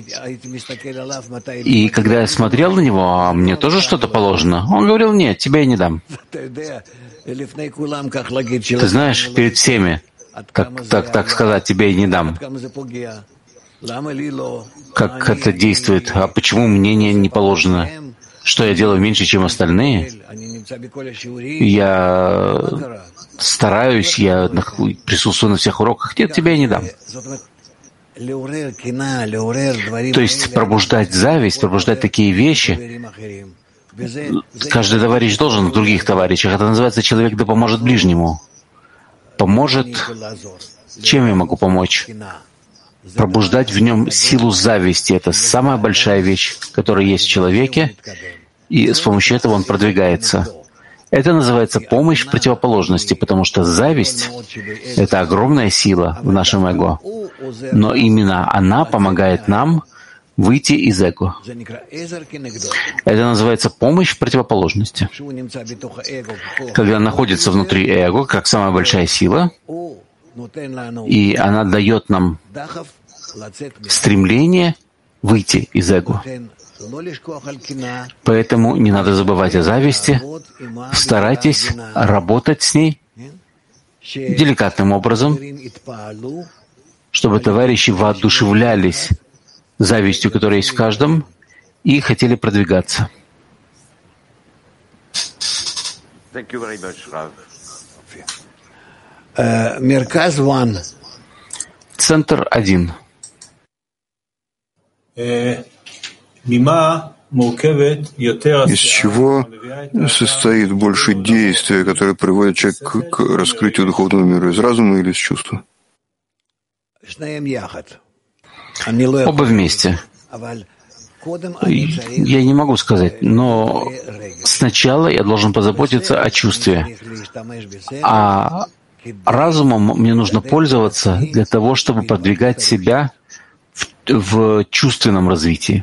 И когда я смотрел на него, а мне тоже что-то положено, он говорил: нет, тебе я не дам. Ты знаешь, перед всеми, так сказать, тебе я не дам. Как это действует? А почему мне не положено? Что я делаю меньше, чем остальные? Я стараюсь, я присутствую на всех уроках. Нет, тебе я не дам. То есть пробуждать зависть, пробуждать такие вещи. Каждый товарищ должен в других товарищах. Это называется «человек да поможет ближнему». Поможет. Чем я могу помочь? Пробуждать в нем силу зависти. Это самая большая вещь, которая есть в человеке, и с помощью этого он продвигается. Это называется помощь в противоположности, потому что зависть — это огромная сила в нашем эго, но именно она помогает нам выйти из эго. Это называется помощь в противоположности. Когда находится внутри эго, как самая большая сила, и она дает нам стремление выйти из эго. Поэтому не надо забывать о зависти. Старайтесь работать с ней деликатным образом, чтобы товарищи воодушевлялись завистью, которая есть в каждом, и хотели продвигаться. Центр 1. Из чего состоит больше действия, которое приводит человека к раскрытию духовного мира? Из разума или из чувства? Оба вместе. Я не могу сказать, но сначала я должен позаботиться о чувстве, а разумом мне нужно пользоваться для того, чтобы продвигать себя в чувственном развитии.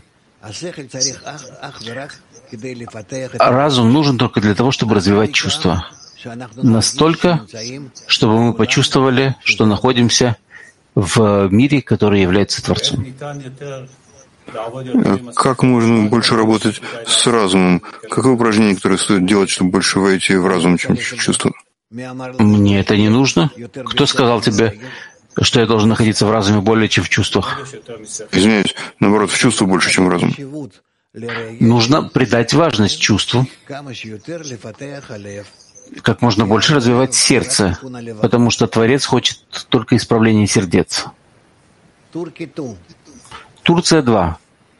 Разум нужен только для того, чтобы развивать чувства. Настолько, чтобы мы почувствовали, что находимся в мире, который является Творцом. Как можно больше работать с разумом? Какое упражнение, которое стоит делать, чтобы больше войти в разум, чем в чувство? Мне это не нужно. Кто сказал тебе, что я должен находиться в разуме более, чем в чувствах? Извиняюсь, наоборот, в чувство больше, чем в разум. Нужно придать важность чувству, как можно больше развивать сердце, потому что Творец хочет только исправления сердец. Турция 2.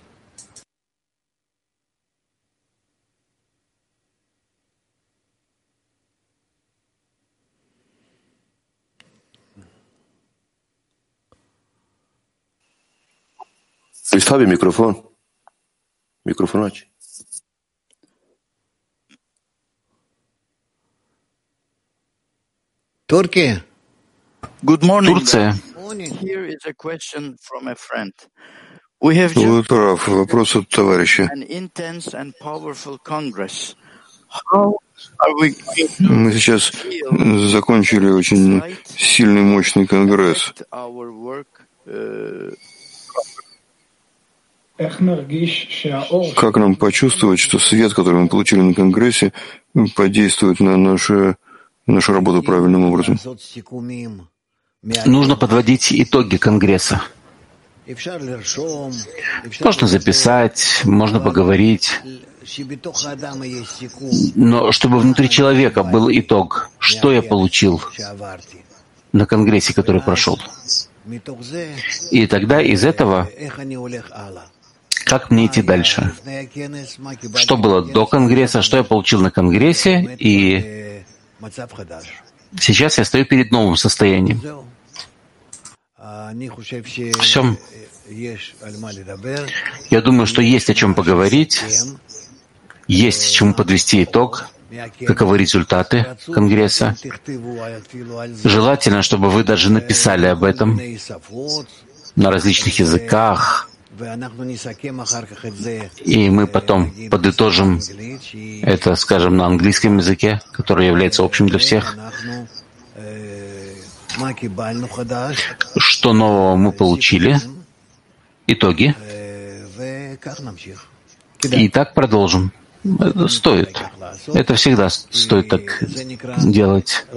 Представь микрофон. Микрофон ач. Turkey. Good morning. Турция. Here is a question from a friend. We have Вот, Раф, вопрос от товарища. an intense and powerful Congress. How are we going to Мы сейчас закончили очень сильный, мощный конгресс. our work? Как нам почувствовать, что свет, который мы получили на конгрессе, подействует на нашу работу правильным образом? Нужно подводить итоги Конгресса. Можно записать, можно поговорить, но чтобы внутри человека был итог, что я получил на Конгрессе, который прошел. И тогда из этого, как мне идти дальше? Что было до Конгресса, что я получил на Конгрессе, и сейчас я стою перед новым состоянием. Все. Я думаю, что есть о чем поговорить, есть чему подвести итог, каковы результаты Конгресса. Желательно, чтобы вы даже написали об этом на различных языках, и мы потом подытожим это, скажем, на английском языке, который является общим для всех. Что нового мы получили? Итоги. И так продолжим. Это стоит. Это всегда стоит так делать.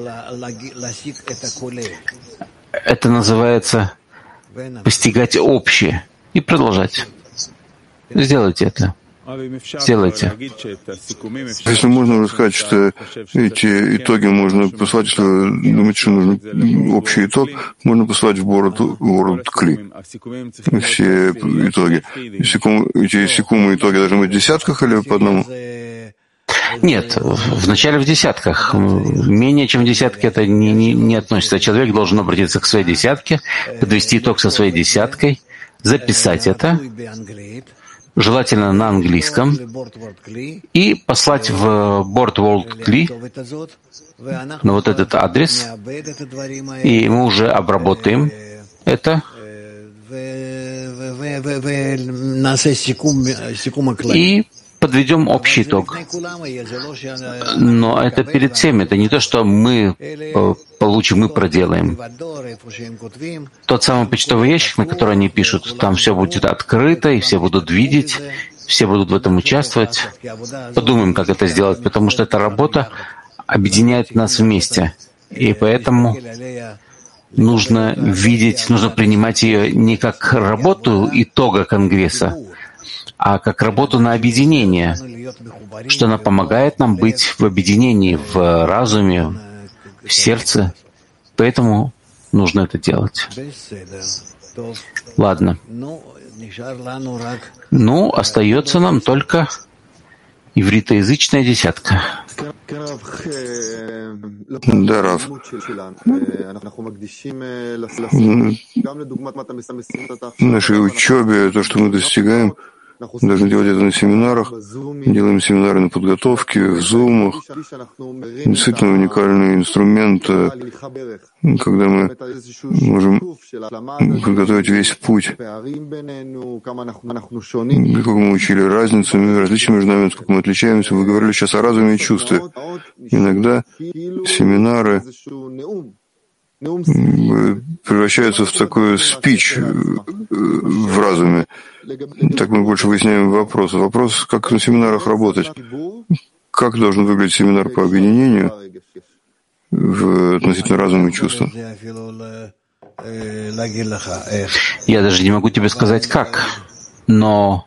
Это называется постигать общее и продолжать. Сделайте это. Сделайте. Если можно сказать, что эти итоги можно послать, если вы думаете, что нужен общий итог, можно послать в World Kli. Все итоги. Эти секумы итоги должны быть в десятках или по одному? Нет, вначале в десятках. Менее чем в десятке это не относится. Человек должен обратиться к своей десятке, подвести итог со своей десяткой, записать это, желательно на английском, и послать в Board World Kli на вот этот адрес, и мы уже обработаем это, и подведем общий итог. Но это перед всеми, это не то, что мы получим, мы проделаем. Тот самый почтовый ящик, на который они пишут, там все будет открыто, и все будут видеть, все будут в этом участвовать. Подумаем, как это сделать, потому что эта работа объединяет нас вместе. И поэтому нужно видеть, нужно принимать ее не как работу итога Конгресса, а как работу на объединение, что она помогает нам быть в объединении, в разуме, в сердце. Поэтому нужно это делать. Ладно. Ну, остается нам только ивритоязычная десятка. Да, Раф. В нашей учебе, то, что мы достигаем, должны делать это на семинарах. Делаем семинары на подготовке, в зумах. Действительно уникальный инструмент, когда мы можем подготовить весь путь. Как мы учили разницу, различия между нами, сколько мы отличаемся. Вы говорили сейчас о разуме и чувстве. Иногда семинары превращаются в такой спич в разуме. Так мы больше выясняем вопрос. Вопрос, как на семинарах работать. Как должен выглядеть семинар по объединению относительно разума и чувства? Я даже не могу тебе сказать, как. Но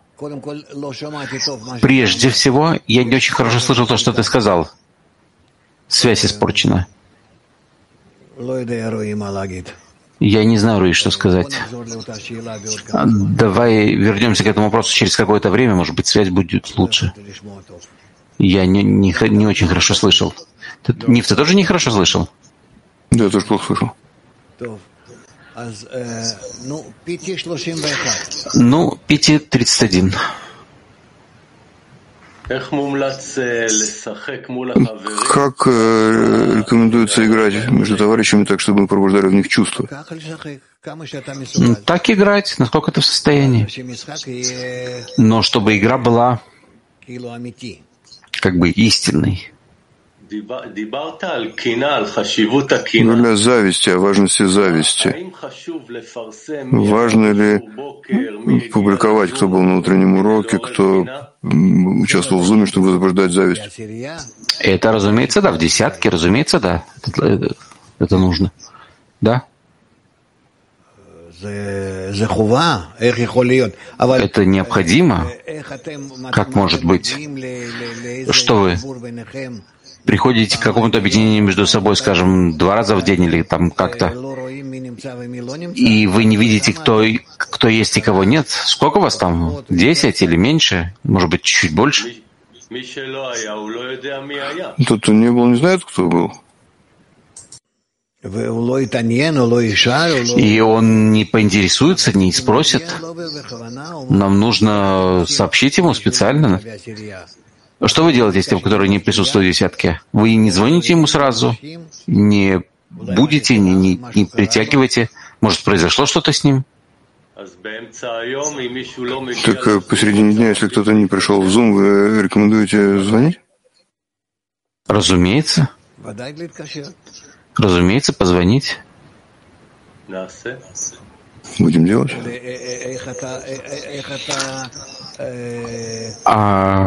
прежде всего, я не очень хорошо слышал то, что ты сказал. Связь испорчена. Я не знаю, Руи, что сказать. Давай вернемся к этому вопросу через какое-то время. Может быть, связь будет лучше. Я не очень хорошо слышал. Ниф, ты тоже нехорошо слышал? Да, я тоже плохо слышал. Ну, Пити 31. Как рекомендуется играть между товарищами так, чтобы мы пробуждали в них чувства? Так играть, насколько ты в состоянии. Но чтобы игра была как бы истинной. Говорили о зависти, о важности зависти. Важно ли публиковать, кто был на утреннем уроке, кто участвовал в зуме, чтобы возбуждать зависть? Это, разумеется, да, в десятке, разумеется, да. Это нужно. Да? Это необходимо? Как может быть? Что вы приходите к какому-то объединению между собой, скажем, 2 раза в день или там как-то, и вы не видите, кто есть и кого нет? Сколько вас там? 10 или меньше? Может быть, чуть-чуть больше? Тот, кто не был, не знает, кто был. И он не поинтересуется, не спросит. Нам нужно сообщить ему специально. Что вы делаете с тем, который не присутствует в десятке? Вы не звоните ему сразу, не будете, не притягиваете. Может, произошло что-то с ним? Так посередине дня, если кто-то не пришел в Zoom, вы рекомендуете звонить? Разумеется. Разумеется, позвонить. Будем делать. А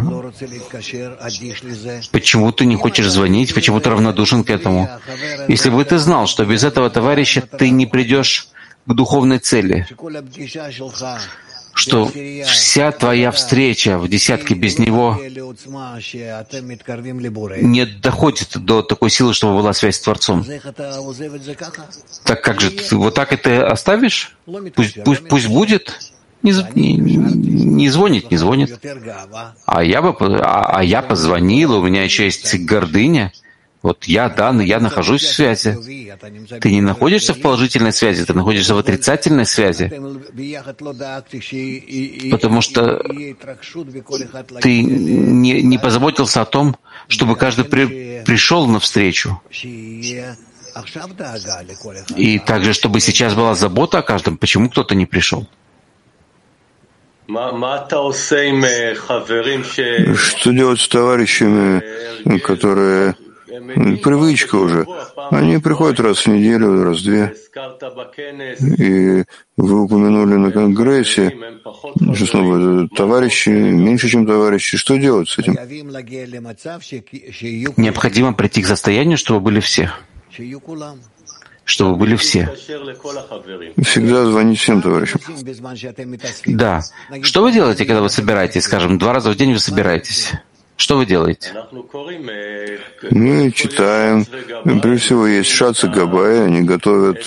почему ты не хочешь звонить? Почему ты равнодушен к этому? Если бы ты знал, что без этого товарища ты не придешь к духовной цели, что вся твоя встреча в десятке без него не доходит до такой силы, чтобы была связь с Творцом. Так как же, вот так и ты оставишь? Пусть будет. Не звонит, не звонит. А я позвонил, у меня еще есть гордыня. Вот я нахожусь в связи. Ты не находишься в положительной связи, ты находишься в отрицательной связи. Потому что ты не позаботился о том, чтобы каждый пришел навстречу. И также, чтобы сейчас была забота о каждом, почему кто-то не пришел. Что делать с товарищами, которые... Привычка уже. Они приходят раз в неделю, раз в 2. И вы упомянули на конгрессе, что снова товарищи, меньше, чем товарищи. Что делать с этим? Необходимо прийти к состоянию, чтобы были все. Чтобы были все. Всегда звонить всем товарищам. Да. Что вы делаете, когда вы собираетесь? Скажем, 2 раза в день вы собираетесь. Что вы делаете? Мы читаем. Прежде всего, есть Шац и Габай. Они готовят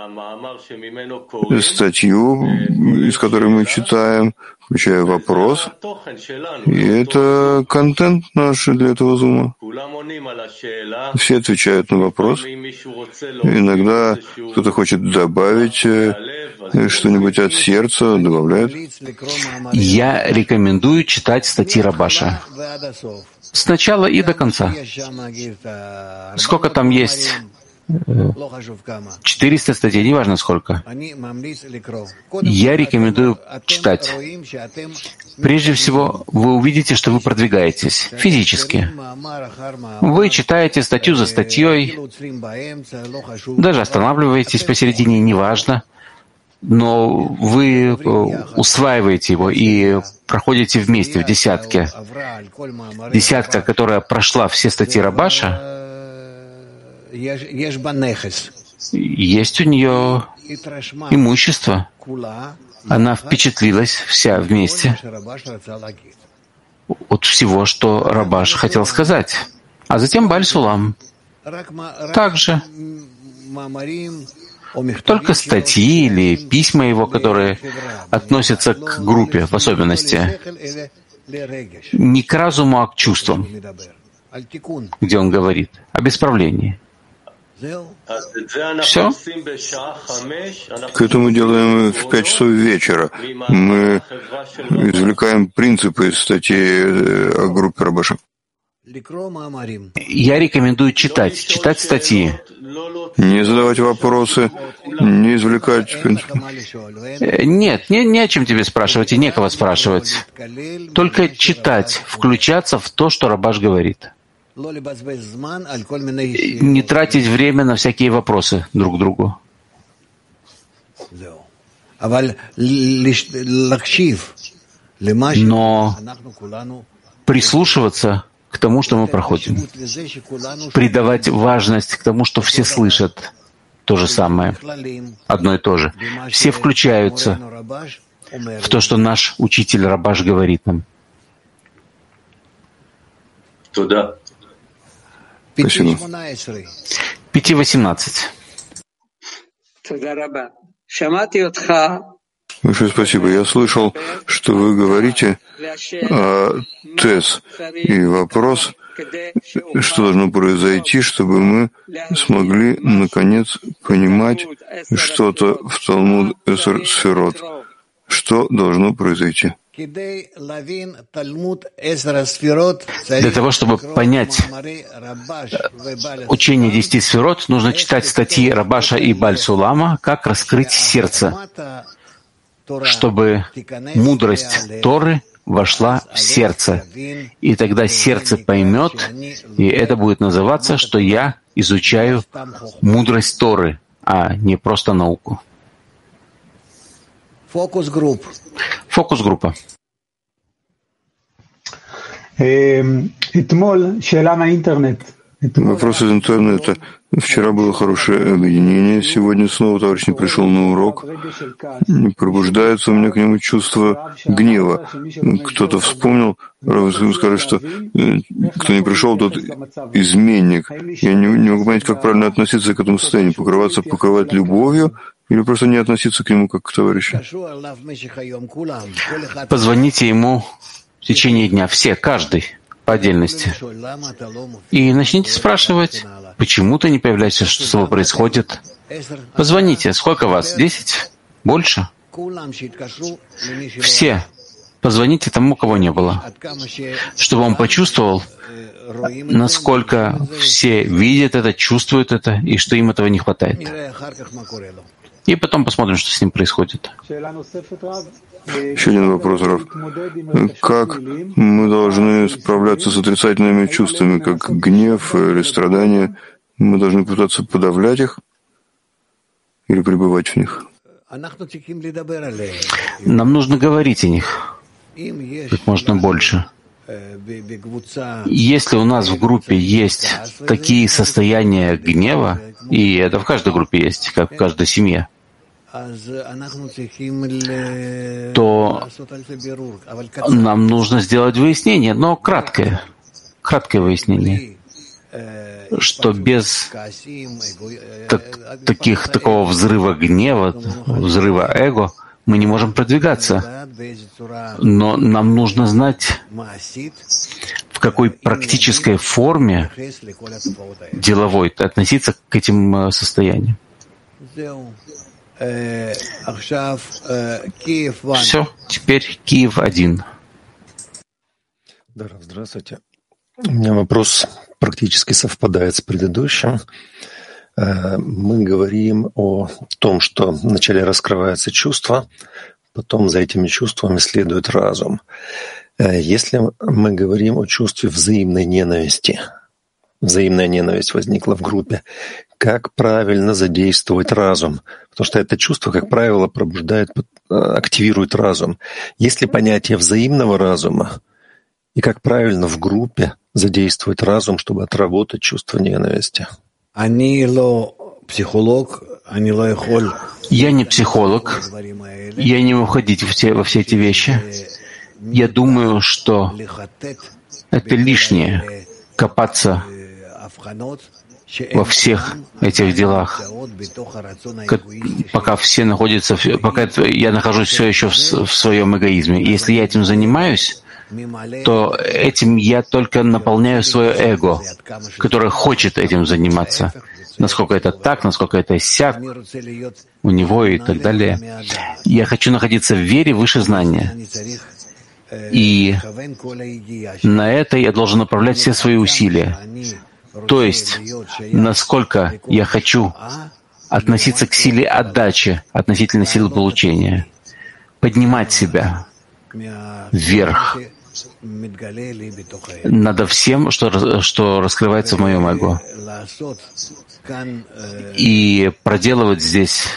статью, из которой мы читаем, включая вопрос. И это контент наш для этого зума. Все отвечают на вопрос. Иногда кто-то хочет добавить что-нибудь от сердца, добавляет. Я рекомендую читать статьи Рабаша. Сначала и до конца. Сколько там есть? 400 статей, неважно сколько. Я рекомендую читать. Прежде всего, вы увидите, что вы продвигаетесь физически. Вы читаете статью за статьей, даже останавливаетесь посередине, неважно. но вы усваиваете его и проходите вместе в десятке. Десятка, которая прошла все статьи Рабаша, есть у нее имущество. Она впечатлилась вся вместе от всего, что Рабаш хотел сказать. А затем Бааль Сулам. Также только статьи или письма его, которые относятся к группе в особенности, не к разуму, а к чувствам, где он говорит о исправлении. Все? К этому делаем в 5 часов вечера. Мы извлекаем принципы из статьи о группе Рабаша. Я рекомендую читать статьи. Не задавать вопросы, не извлекать принципы. Нет, не о чем тебе спрашивать и некого спрашивать. Только читать, включаться в то, что Рабаш говорит. Не тратить время на всякие вопросы друг к другу. Но прислушиваться к тому, что мы проходим. Придавать важность к тому, что все слышат то же самое, одно и то же. Все включаются в то, что наш учитель Рабаш говорит нам. Спасибо. 5:18. Большое спасибо. Я слышал, что вы говорите о ТЭС. И вопрос, что должно произойти, чтобы мы смогли, наконец, понимать что-то в Талмуд Эсер Сферот. Что должно произойти? Для того, чтобы понять учение 10 сферот, нужно читать статьи Рабаша и Бааль Сулама, как раскрыть сердце, чтобы мудрость Торы вошла в сердце. И тогда сердце поймет, и это будет называться, что я изучаю мудрость Торы, а не просто науку. Фокус-группа. Вопрос из интернета. Вчера было хорошее объединение, сегодня снова товарищ не пришел на урок. Пробуждается у меня к нему чувство гнева. Кто-то вспомнил, сказали, что кто не пришел, тот изменник. Я не могу понять, как правильно относиться к этому состоянию. Покрывать любовью или просто не относиться к нему как к товарищу? Позвоните ему в течение дня, все, каждый по отдельности. И начните спрашивать, почему ты не появляешься, что с тобой происходит. Позвоните. Сколько вас? 10? Больше? Все. Позвоните тому, кого не было. Чтобы он почувствовал, насколько все видят это, чувствуют это, и что им этого не хватает. И потом посмотрим, что с ним происходит. Еще один вопрос, Рав. Как мы должны справляться с отрицательными чувствами, как гнев или страдания? Мы должны пытаться подавлять их или пребывать в них? Нам нужно говорить о них как можно больше. Если у нас в группе есть такие состояния гнева, и это в каждой группе есть, как в каждой семье, то нам нужно сделать выяснение, но краткое выяснение, что без такого взрыва гнева, взрыва эго, мы не можем продвигаться. Но нам нужно знать, в какой практической форме деловой относиться к этим состояниям. Все, теперь Киев-1. Да, здравствуйте. У меня вопрос практически совпадает с предыдущим. Мы говорим о том, что вначале раскрывается чувство, потом за этими чувствами следует разум. Если мы говорим о чувстве взаимной ненависти, взаимная ненависть возникла в группе, как правильно задействовать разум? Потому что это чувство, как правило, активирует разум. Есть ли понятие взаимного разума? И как правильно в группе задействовать разум, чтобы отработать чувство ненависти? Я не психолог, я не могу входить во все эти вещи. Я думаю, что это лишнее — копаться во всех этих делах, пока я нахожусь все еще в своем эгоизме. И если я этим занимаюсь, то этим я только наполняю свое эго, которое хочет этим заниматься. Насколько это так, насколько это сяк у него и так далее. Я хочу находиться в вере выше знания. И на это я должен направлять все свои усилия. То есть, насколько я хочу относиться к силе отдачи относительно силы получения, поднимать себя вверх над всем, что раскрывается в моем эго. И проделывать здесь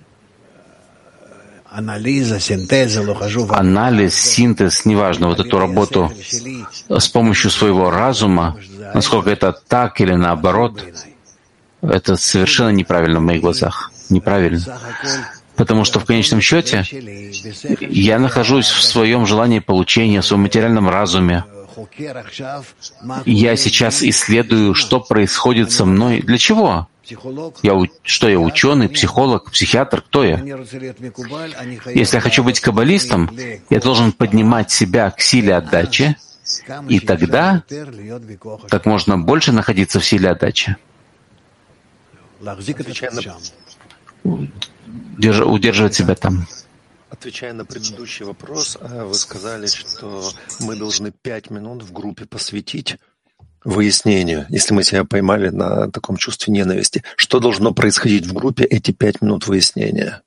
анализ, синтез, неважно, вот эту работу с помощью своего разума, насколько это так или наоборот, это совершенно неправильно в моих глазах. Неправильно. Потому что в конечном счете я нахожусь в своем желании получения, в своем материальном разуме. Я сейчас исследую, что происходит со мной. Для чего? Что я ученый, психолог, психиатр? Кто я? Если я хочу быть каббалистом, я должен поднимать себя к силе отдачи, и тогда как можно больше находиться в силе отдачи. Удерживать себя там. Отвечая на предыдущий вопрос, вы сказали, что мы должны 5 минут в группе посвятить выяснению, если мы себя поймали на таком чувстве ненависти. Что должно происходить в группе эти 5 минут выяснения?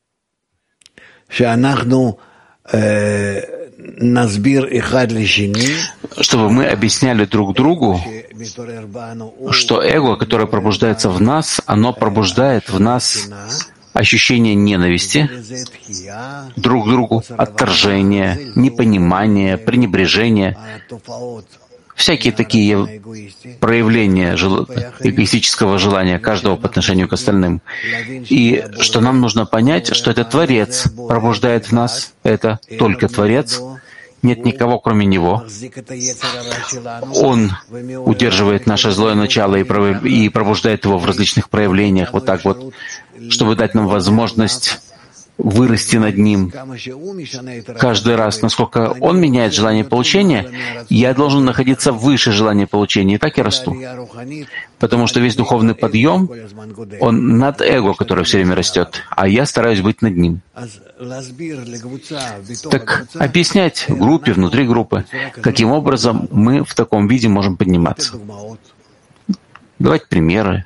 Чтобы мы объясняли друг другу, что эго, которое пробуждается в нас, оно пробуждает в нас ощущение ненависти друг к другу, отторжения, непонимания, пренебрежения, всякие такие проявления эгоистического желания каждого по отношению к остальным. И что нам нужно понять, что это Творец пробуждает в нас, это только Творец, нет никого, кроме Него. Он удерживает наше злое начало и пробуждает его в различных проявлениях, вот так вот, чтобы дать нам возможность вырасти над ним. Каждый раз, насколько он меняет желание получения, я должен находиться выше желания получения, и так я расту. Потому что весь духовный подъем, он над эго, которое все время растет, а я стараюсь быть над ним. Так объяснять в группе, внутри группы, каким образом мы в таком виде можем подниматься. Давать примеры.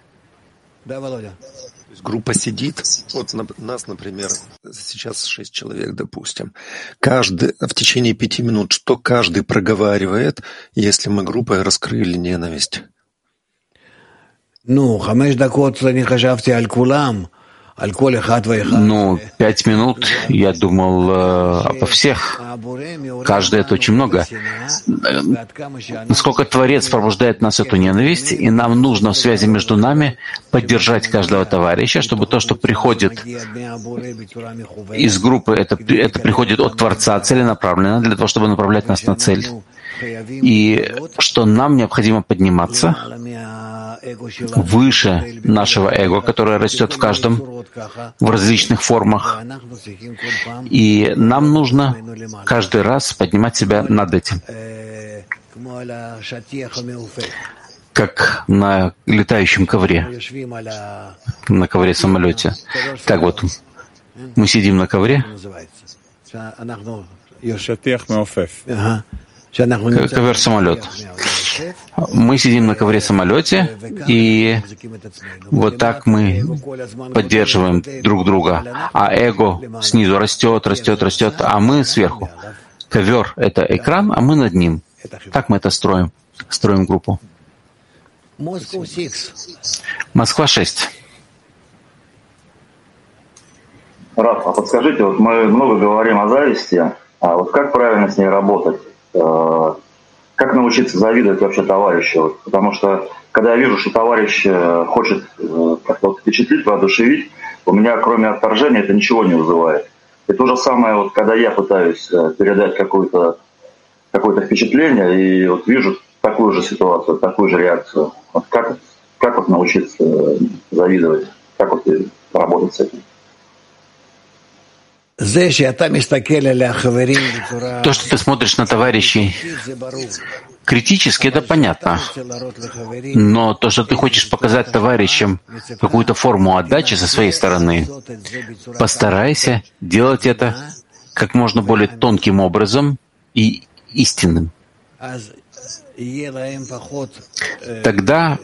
Группа сидит, вот нас, например, сейчас 6 человек, допустим. Каждый в течение 5 минут, что каждый проговаривает, если мы группой раскрыли ненависть? 5 минут, я думал обо всех. Каждый — это очень много. Насколько Творец пробуждает в нас эту ненависть, и нам нужно в связи между нами поддержать каждого товарища, чтобы то, что приходит из группы, это приходит от Творца целенаправленно, для того, чтобы направлять нас на цель. И что нам необходимо подниматься выше нашего эго, которое растет в каждом, в различных формах. И нам нужно каждый раз поднимать себя над этим. Как на летающем ковре, на ковре-самолете. Так вот, мы сидим на ковре. Ковер-самолет. Мы сидим на ковре-самолете, и вот так мы поддерживаем друг друга. А эго снизу растет, растет, растет, а мы сверху. Ковер — это экран, а мы над ним. Так мы это строим. Строим группу. Москва 6. Раф, а подскажите, вот мы много говорим о зависти, а вот как правильно с ней работать? Как научиться завидовать вообще товарищу? Потому что, когда я вижу, что товарищ хочет как-то вот впечатлить, воодушевить, у меня, кроме отторжения, это ничего не вызывает. И то же самое, вот, когда я пытаюсь передать какое-то впечатление, и вот вижу такую же ситуацию, такую же реакцию. Вот как вот научиться завидовать? Как вот работать с этим? То, что ты смотришь на товарищей критически, это понятно. Но то, что ты хочешь показать товарищам какую-то форму отдачи со своей стороны, постарайся делать это как можно более тонким образом и истинным. Тогда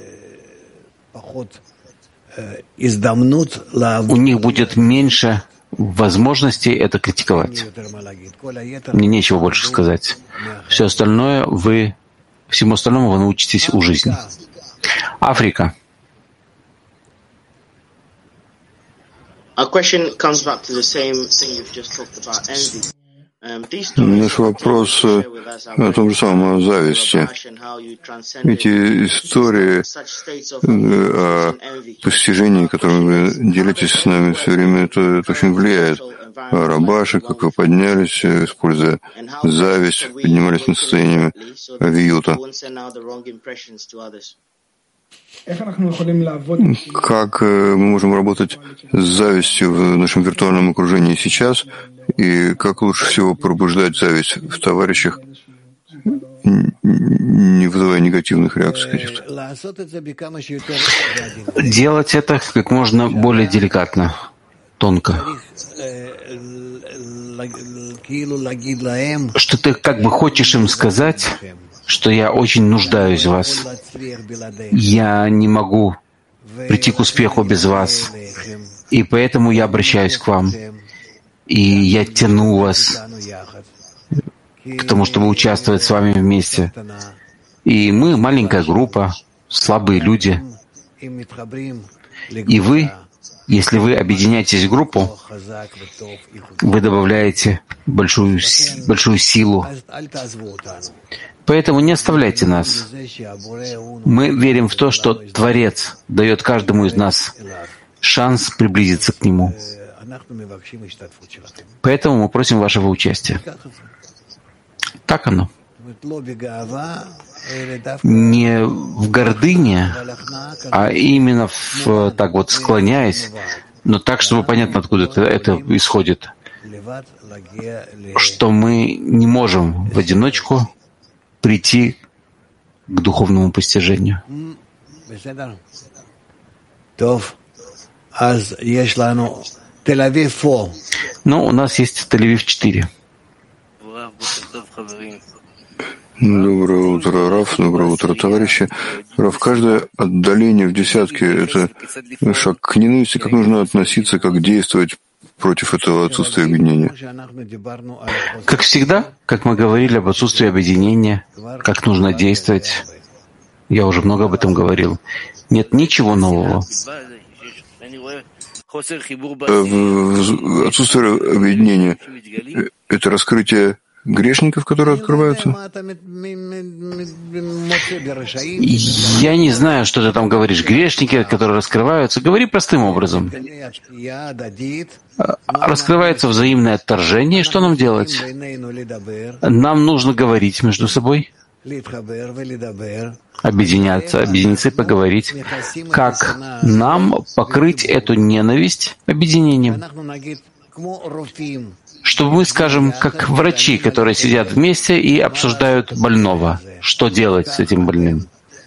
у них будет меньше возможностей это критиковать. Мне нечего больше сказать. Всему остальному вы научитесь у жизни. Африка. Наш вопрос о том же самом, о зависти. Эти истории о постижении, которыми вы делитесь с нами все время, это очень влияет. Рабаши, как вы поднялись, используя зависть, поднимались над состояниями авиюта. Как мы можем работать с завистью в нашем виртуальном окружении сейчас, и как лучше всего пробуждать зависть в товарищах, не вызывая негативных реакций каких-то? Делать это как можно более деликатно, тонко. Что ты как бы хочешь им сказать, что я очень нуждаюсь в вас. Я не могу прийти к успеху без вас, и поэтому я обращаюсь к вам. И я тяну вас к тому, чтобы участвовать с вами вместе. И мы маленькая группа, слабые люди. И вы, если вы объединяетесь в группу, вы добавляете большую силу. Поэтому не оставляйте нас. Мы верим в то, что Творец дает каждому из нас шанс приблизиться к Нему. Поэтому мы просим вашего участия. Так оно. Не в гордыне, а именно так вот склоняясь, но так, чтобы понятно, откуда это исходит, что мы не можем в одиночку прийти к духовному постижению. Но у нас есть Тель-Авив 4. Доброе утро, Раф. Доброе утро, товарищи. Раф, каждое отдаление в десятке — это шаг к ненависти. Как нужно относиться, как действовать против этого отсутствия объединения? Как всегда, как мы говорили об отсутствии объединения, как нужно действовать, я уже много об этом говорил. Нет ничего нового. Отсутствие объединения — это раскрытие грешников, которые открываются? Я не знаю, что ты там говоришь. Грешники, которые раскрываются. Говори простым образом. Раскрывается взаимное отторжение. Что нам делать? Нам нужно говорить между собой, объединиться и поговорить. Как нам покрыть эту ненависть объединением? Чтобы мы, скажем, как врачи, которые сидят вместе и обсуждают больного, что делать с этим больным.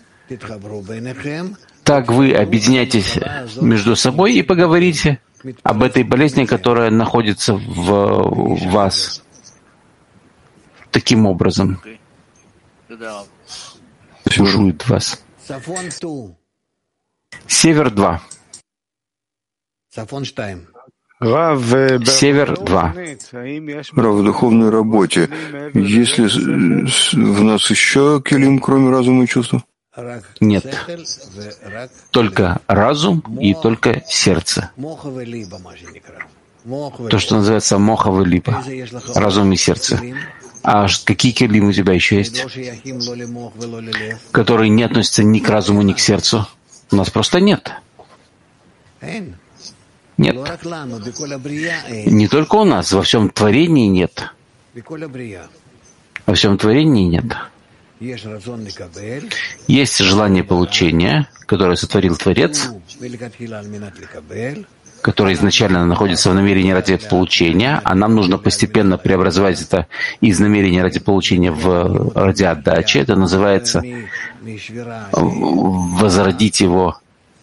Так вы объединяйтесь между собой и поговорите об этой болезни, которая находится в вас. Таким образом. Бушует вас. Север 2. Север 2. В духовной работе есть ли в нас еще келим, кроме разума и чувства? Нет. Только разум и только сердце. то, что называется мохав и липа, разум и сердце. А какие келим у тебя еще есть, которые не относятся ни к разуму, ни к сердцу? У нас просто нет. Нет. Не только у нас, во всем творении нет. Во всем творении нет. Есть желание получения, которое сотворил Творец, которое изначально находится в намерении ради получения, а нам нужно постепенно преобразовать это из намерения ради получения ради отдачи. Это называется возродить его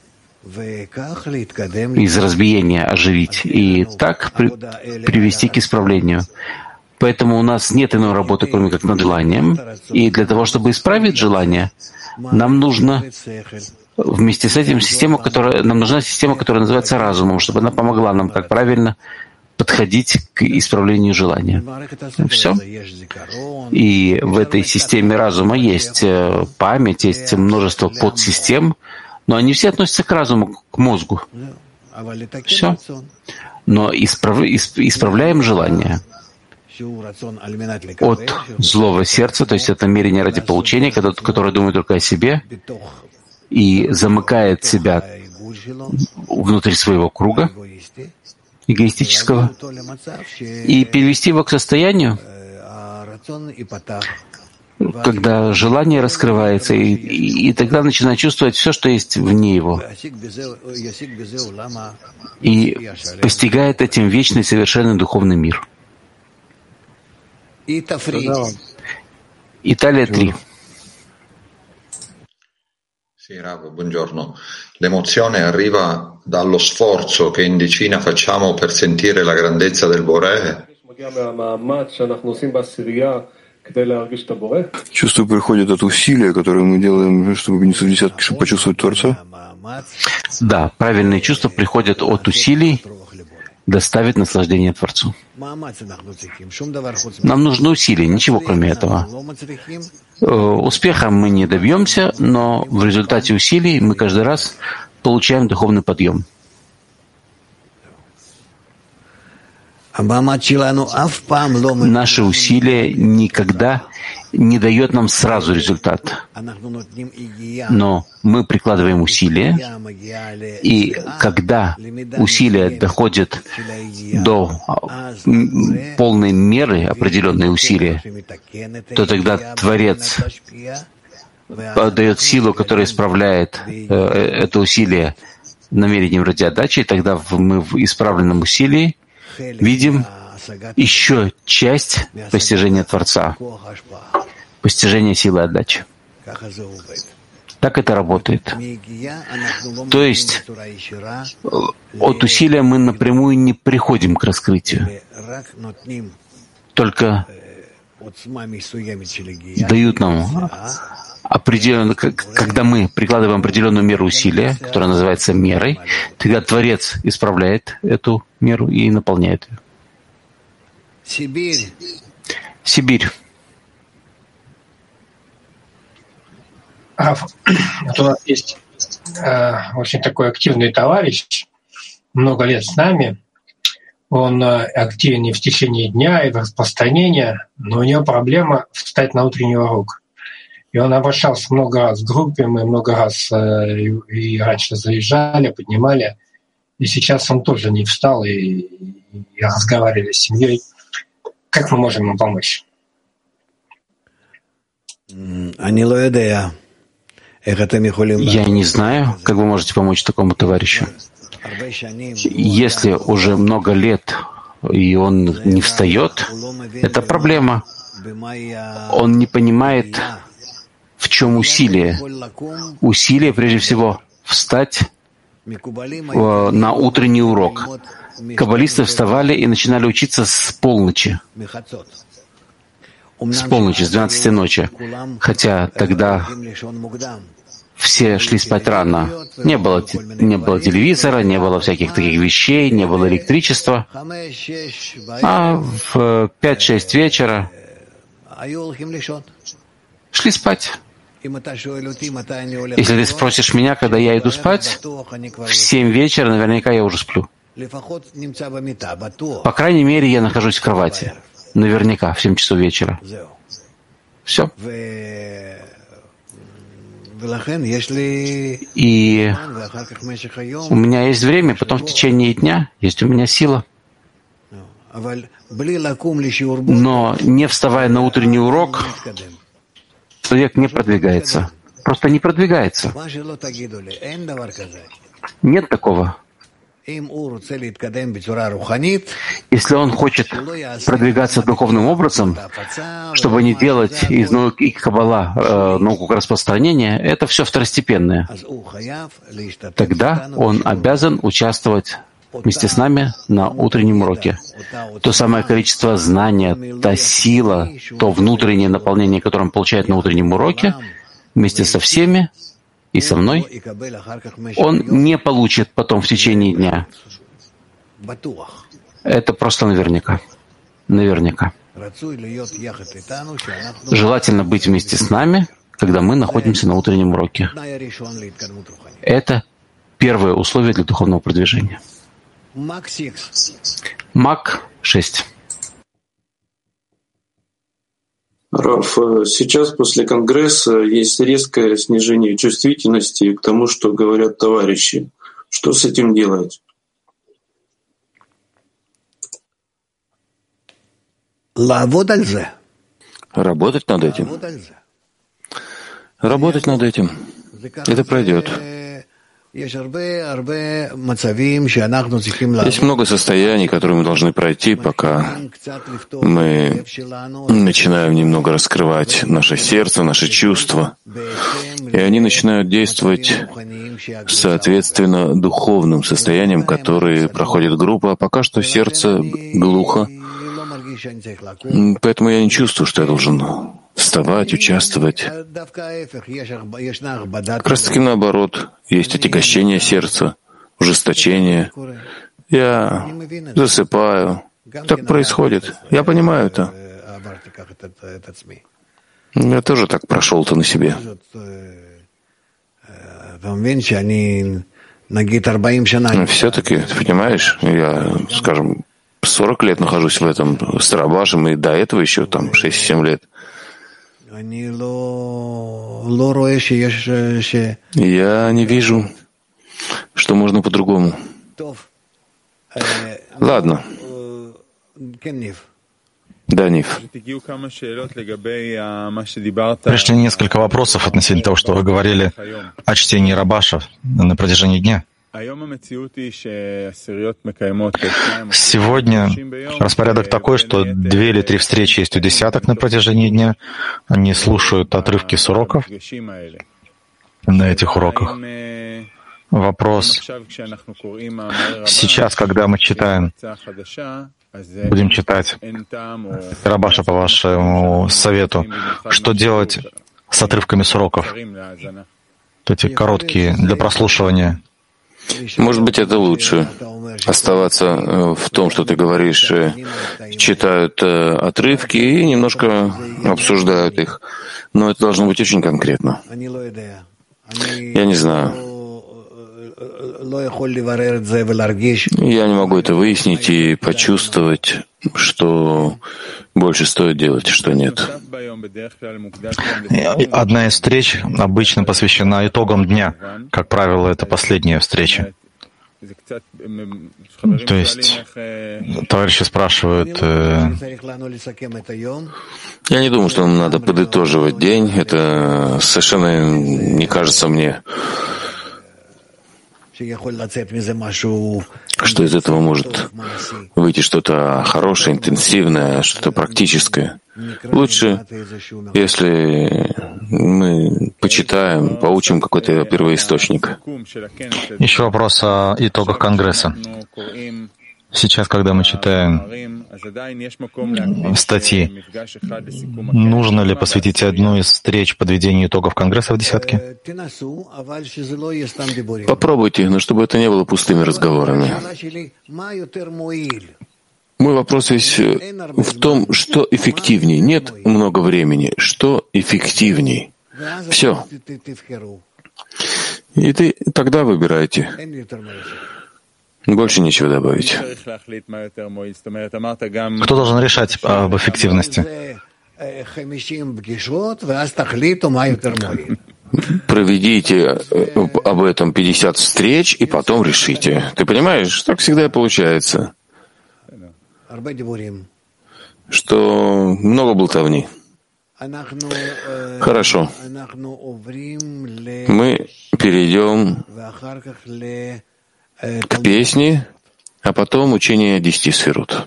из разбиения, оживить, и так привести к исправлению. Поэтому у нас нет иной работы, кроме как над желанием. И для того, чтобы исправить желание, нам нужно вместе с этим нам нужна система, которая называется разумом, чтобы она помогла нам как правильно подходить к исправлению желания. Все. И в этой системе разума есть память, есть множество подсистем, но они все относятся к разуму, к мозгу. Все. Но исправляем желание от злого сердца, то есть это намерение ради получения, которое думает только о себе и замыкает себя внутри своего круга эгоистического, и перевести его к состоянию, когда желание раскрывается, и тогда начинает чувствовать все, что есть вне его, и постигает этим вечный совершенный духовный мир. Италия 3. Sì, Rav, buongiorno. L'emozione arriva dallo sforzo che in decina facciamo per sentire la grandezza del Boré. Чувство приходит от усилия, которое мы делаем, чтобы не десятки, чтобы почувствовать Творца? Да, правильные чувства приходят от усилий доставить наслаждение Творцу. Нам нужны усилия, ничего кроме этого. Успеха мы не добьемся, но в результате усилий мы каждый раз получаем духовный подъем. Наши усилия никогда не дает нам сразу результат. Но мы прикладываем усилия, и когда усилия доходят до полной меры, определенные усилия, то тогда Творец дает силу, которая исправляет это усилие намерением ради отдачи, и тогда мы в исправленном усилии видим еще часть постижения Творца, постижения силы отдачи. Так это работает. То есть от усилия мы напрямую не приходим к раскрытию. Только дают нам определенно, когда мы прикладываем определенную меру усилия, которая называется мерой, тогда Творец исправляет эту меру и наполняет ее. Сибирь. Вот у нас есть очень такой активный товарищ, много лет с нами. Он активен и в течение дня, и в распространении, но у него проблема встать на утренний урок. И он обращался много раз в группе, мы много раз и раньше заезжали, поднимали. И сейчас он тоже не встал, и разговаривали с семьей. Как мы можем ему помочь? Я не знаю, как вы можете помочь такому товарищу. Если уже много лет и он не встает, это проблема. Он не понимает, в чем усилие. Усилие, прежде всего, встать на утренний урок. Каббалисты вставали и начинали учиться с полночи. С полночи, с 12 ночи. Хотя тогда все шли спать рано. Не было телевизора, не было всяких таких вещей, не было электричества. А в 5-6 вечера шли спать. Если ты спросишь меня, когда я иду спать, в 7 вечера наверняка я уже сплю. По крайней мере, я нахожусь в кровати. Наверняка, в 7 часов вечера. Все. И у меня есть время, потом в течение дня есть у меня сила. Но не вставая на утренний урок, человек не продвигается. Просто не продвигается. Нет такого. Если он хочет продвигаться духовным образом, чтобы не делать из науки Каббала науку распространения, это все второстепенное. Тогда он обязан участвовать вместе с нами на утреннем уроке. То самое количество знания, та сила, то внутреннее наполнение, которое он получает на утреннем уроке, вместе со всеми и со мной, он не получит потом в течение дня. Это просто наверняка. Наверняка. Желательно быть вместе с нами, когда мы находимся на утреннем уроке. Это первое условие для духовного продвижения. Мак 6. Раф, сейчас после Конгресса есть резкое снижение чувствительности к тому, что говорят товарищи. Что с этим делать? Работать над этим. Работать над этим. Это пройдет. Есть много состояний, которые мы должны пройти, пока мы начинаем немного раскрывать наше сердце, наши чувства, и они начинают действовать соответственно духовным состояниям, которые проходит группа, а пока что сердце глухо, поэтому я не чувствую, что я должен вставать, участвовать. Как раз таки наоборот, есть отягощение сердца, ужесточение. Я засыпаю. Так происходит. Я понимаю это. Я тоже так прошел-то на себе. Все-таки, ты понимаешь, я, скажем, 40 лет нахожусь в этом с Рабашем, и до этого еще там 6-7 лет. Я не вижу, что можно по-другому. Ладно. Да, Нив. Пришли несколько вопросов относительно того, что вы говорили о чтении Рабаша на протяжении дня. Сегодня распорядок такой, что 2 или 3 встречи есть у десяток на протяжении дня. Они слушают отрывки с уроков на этих уроках. Вопрос. Сейчас, когда мы читаем, будем читать Рабаша по вашему совету, что делать с отрывками с уроков? Эти короткие для прослушивания. Может быть, это лучше. Оставаться в том, что ты говоришь, читают отрывки и немножко обсуждают их. Но это должно быть очень конкретно. Я не знаю. Я не могу это выяснить и почувствовать, что больше стоит делать, что нет. Одна из встреч обычно посвящена итогам дня. Как правило, это последняя встреча. То есть товарищи спрашивают... Я не думаю, что нам надо подытоживать день. Это совершенно не кажется мне, что из этого может выйти что-то хорошее, интенсивное, что-то практическое. Лучше, если мы почитаем, поучим какой-то первоисточник. Еще вопрос о итогах Конгресса. Сейчас, когда мы читаем статьи, нужно ли посвятить одну из встреч подведению итогов Конгресса в десятке? Попробуйте, но чтобы это не было пустыми разговорами. Мой вопрос весь в том, что эффективней. Нет много времени. Что эффективней? Все. И ты тогда выбирайте. Больше нечего добавить. Кто должен решать об эффективности? Проведите об этом 50 встреч и потом решите. Ты понимаешь, так всегда и получается, что много болтовни. Хорошо. Мы перейдем к песне, а потом учение 10 сферот.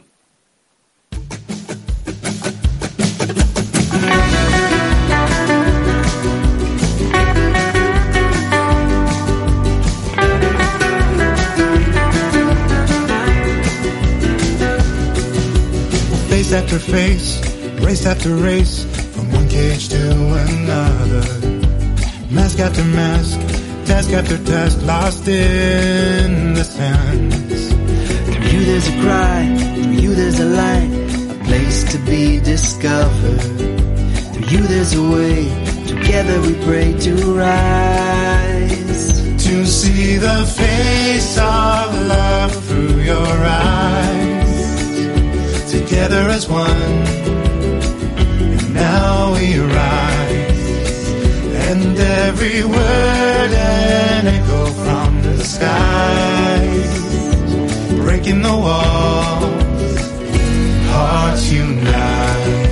Face after face, race after race, from one cage to another. Mask after mask, task after task, lost in the sands. Through you there's a cry, through you there's a light, a place to be discovered. Through you there's a way, together we pray to rise. To see the face of love through your eyes. Together as one, and now we rise, and every word an echo from the skies, breaking the walls, hearts unite.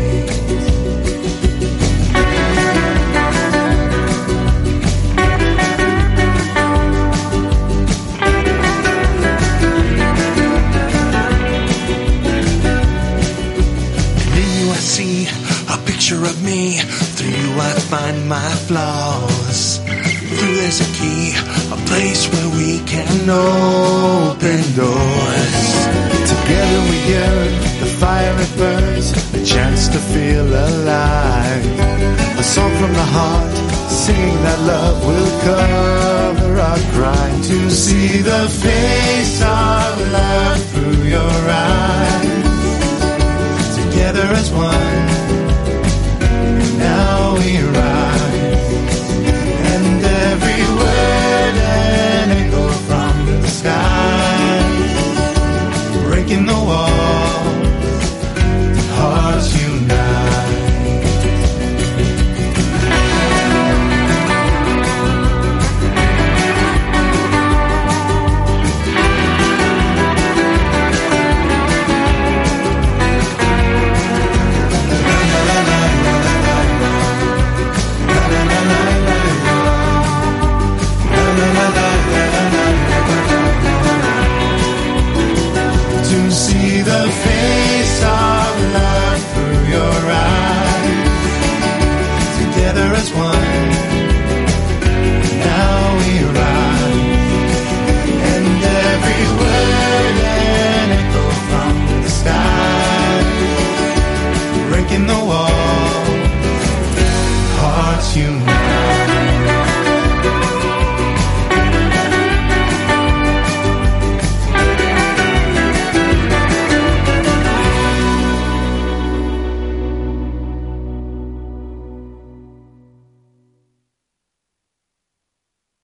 See a picture of me. Through you I find my flaws. Through there's a key, a place where we can open doors. Together we yearn, the fire it burns, a chance to feel alive. A song from the heart, singing that love will cover our crime. To see the face of love through your eyes. Together as one.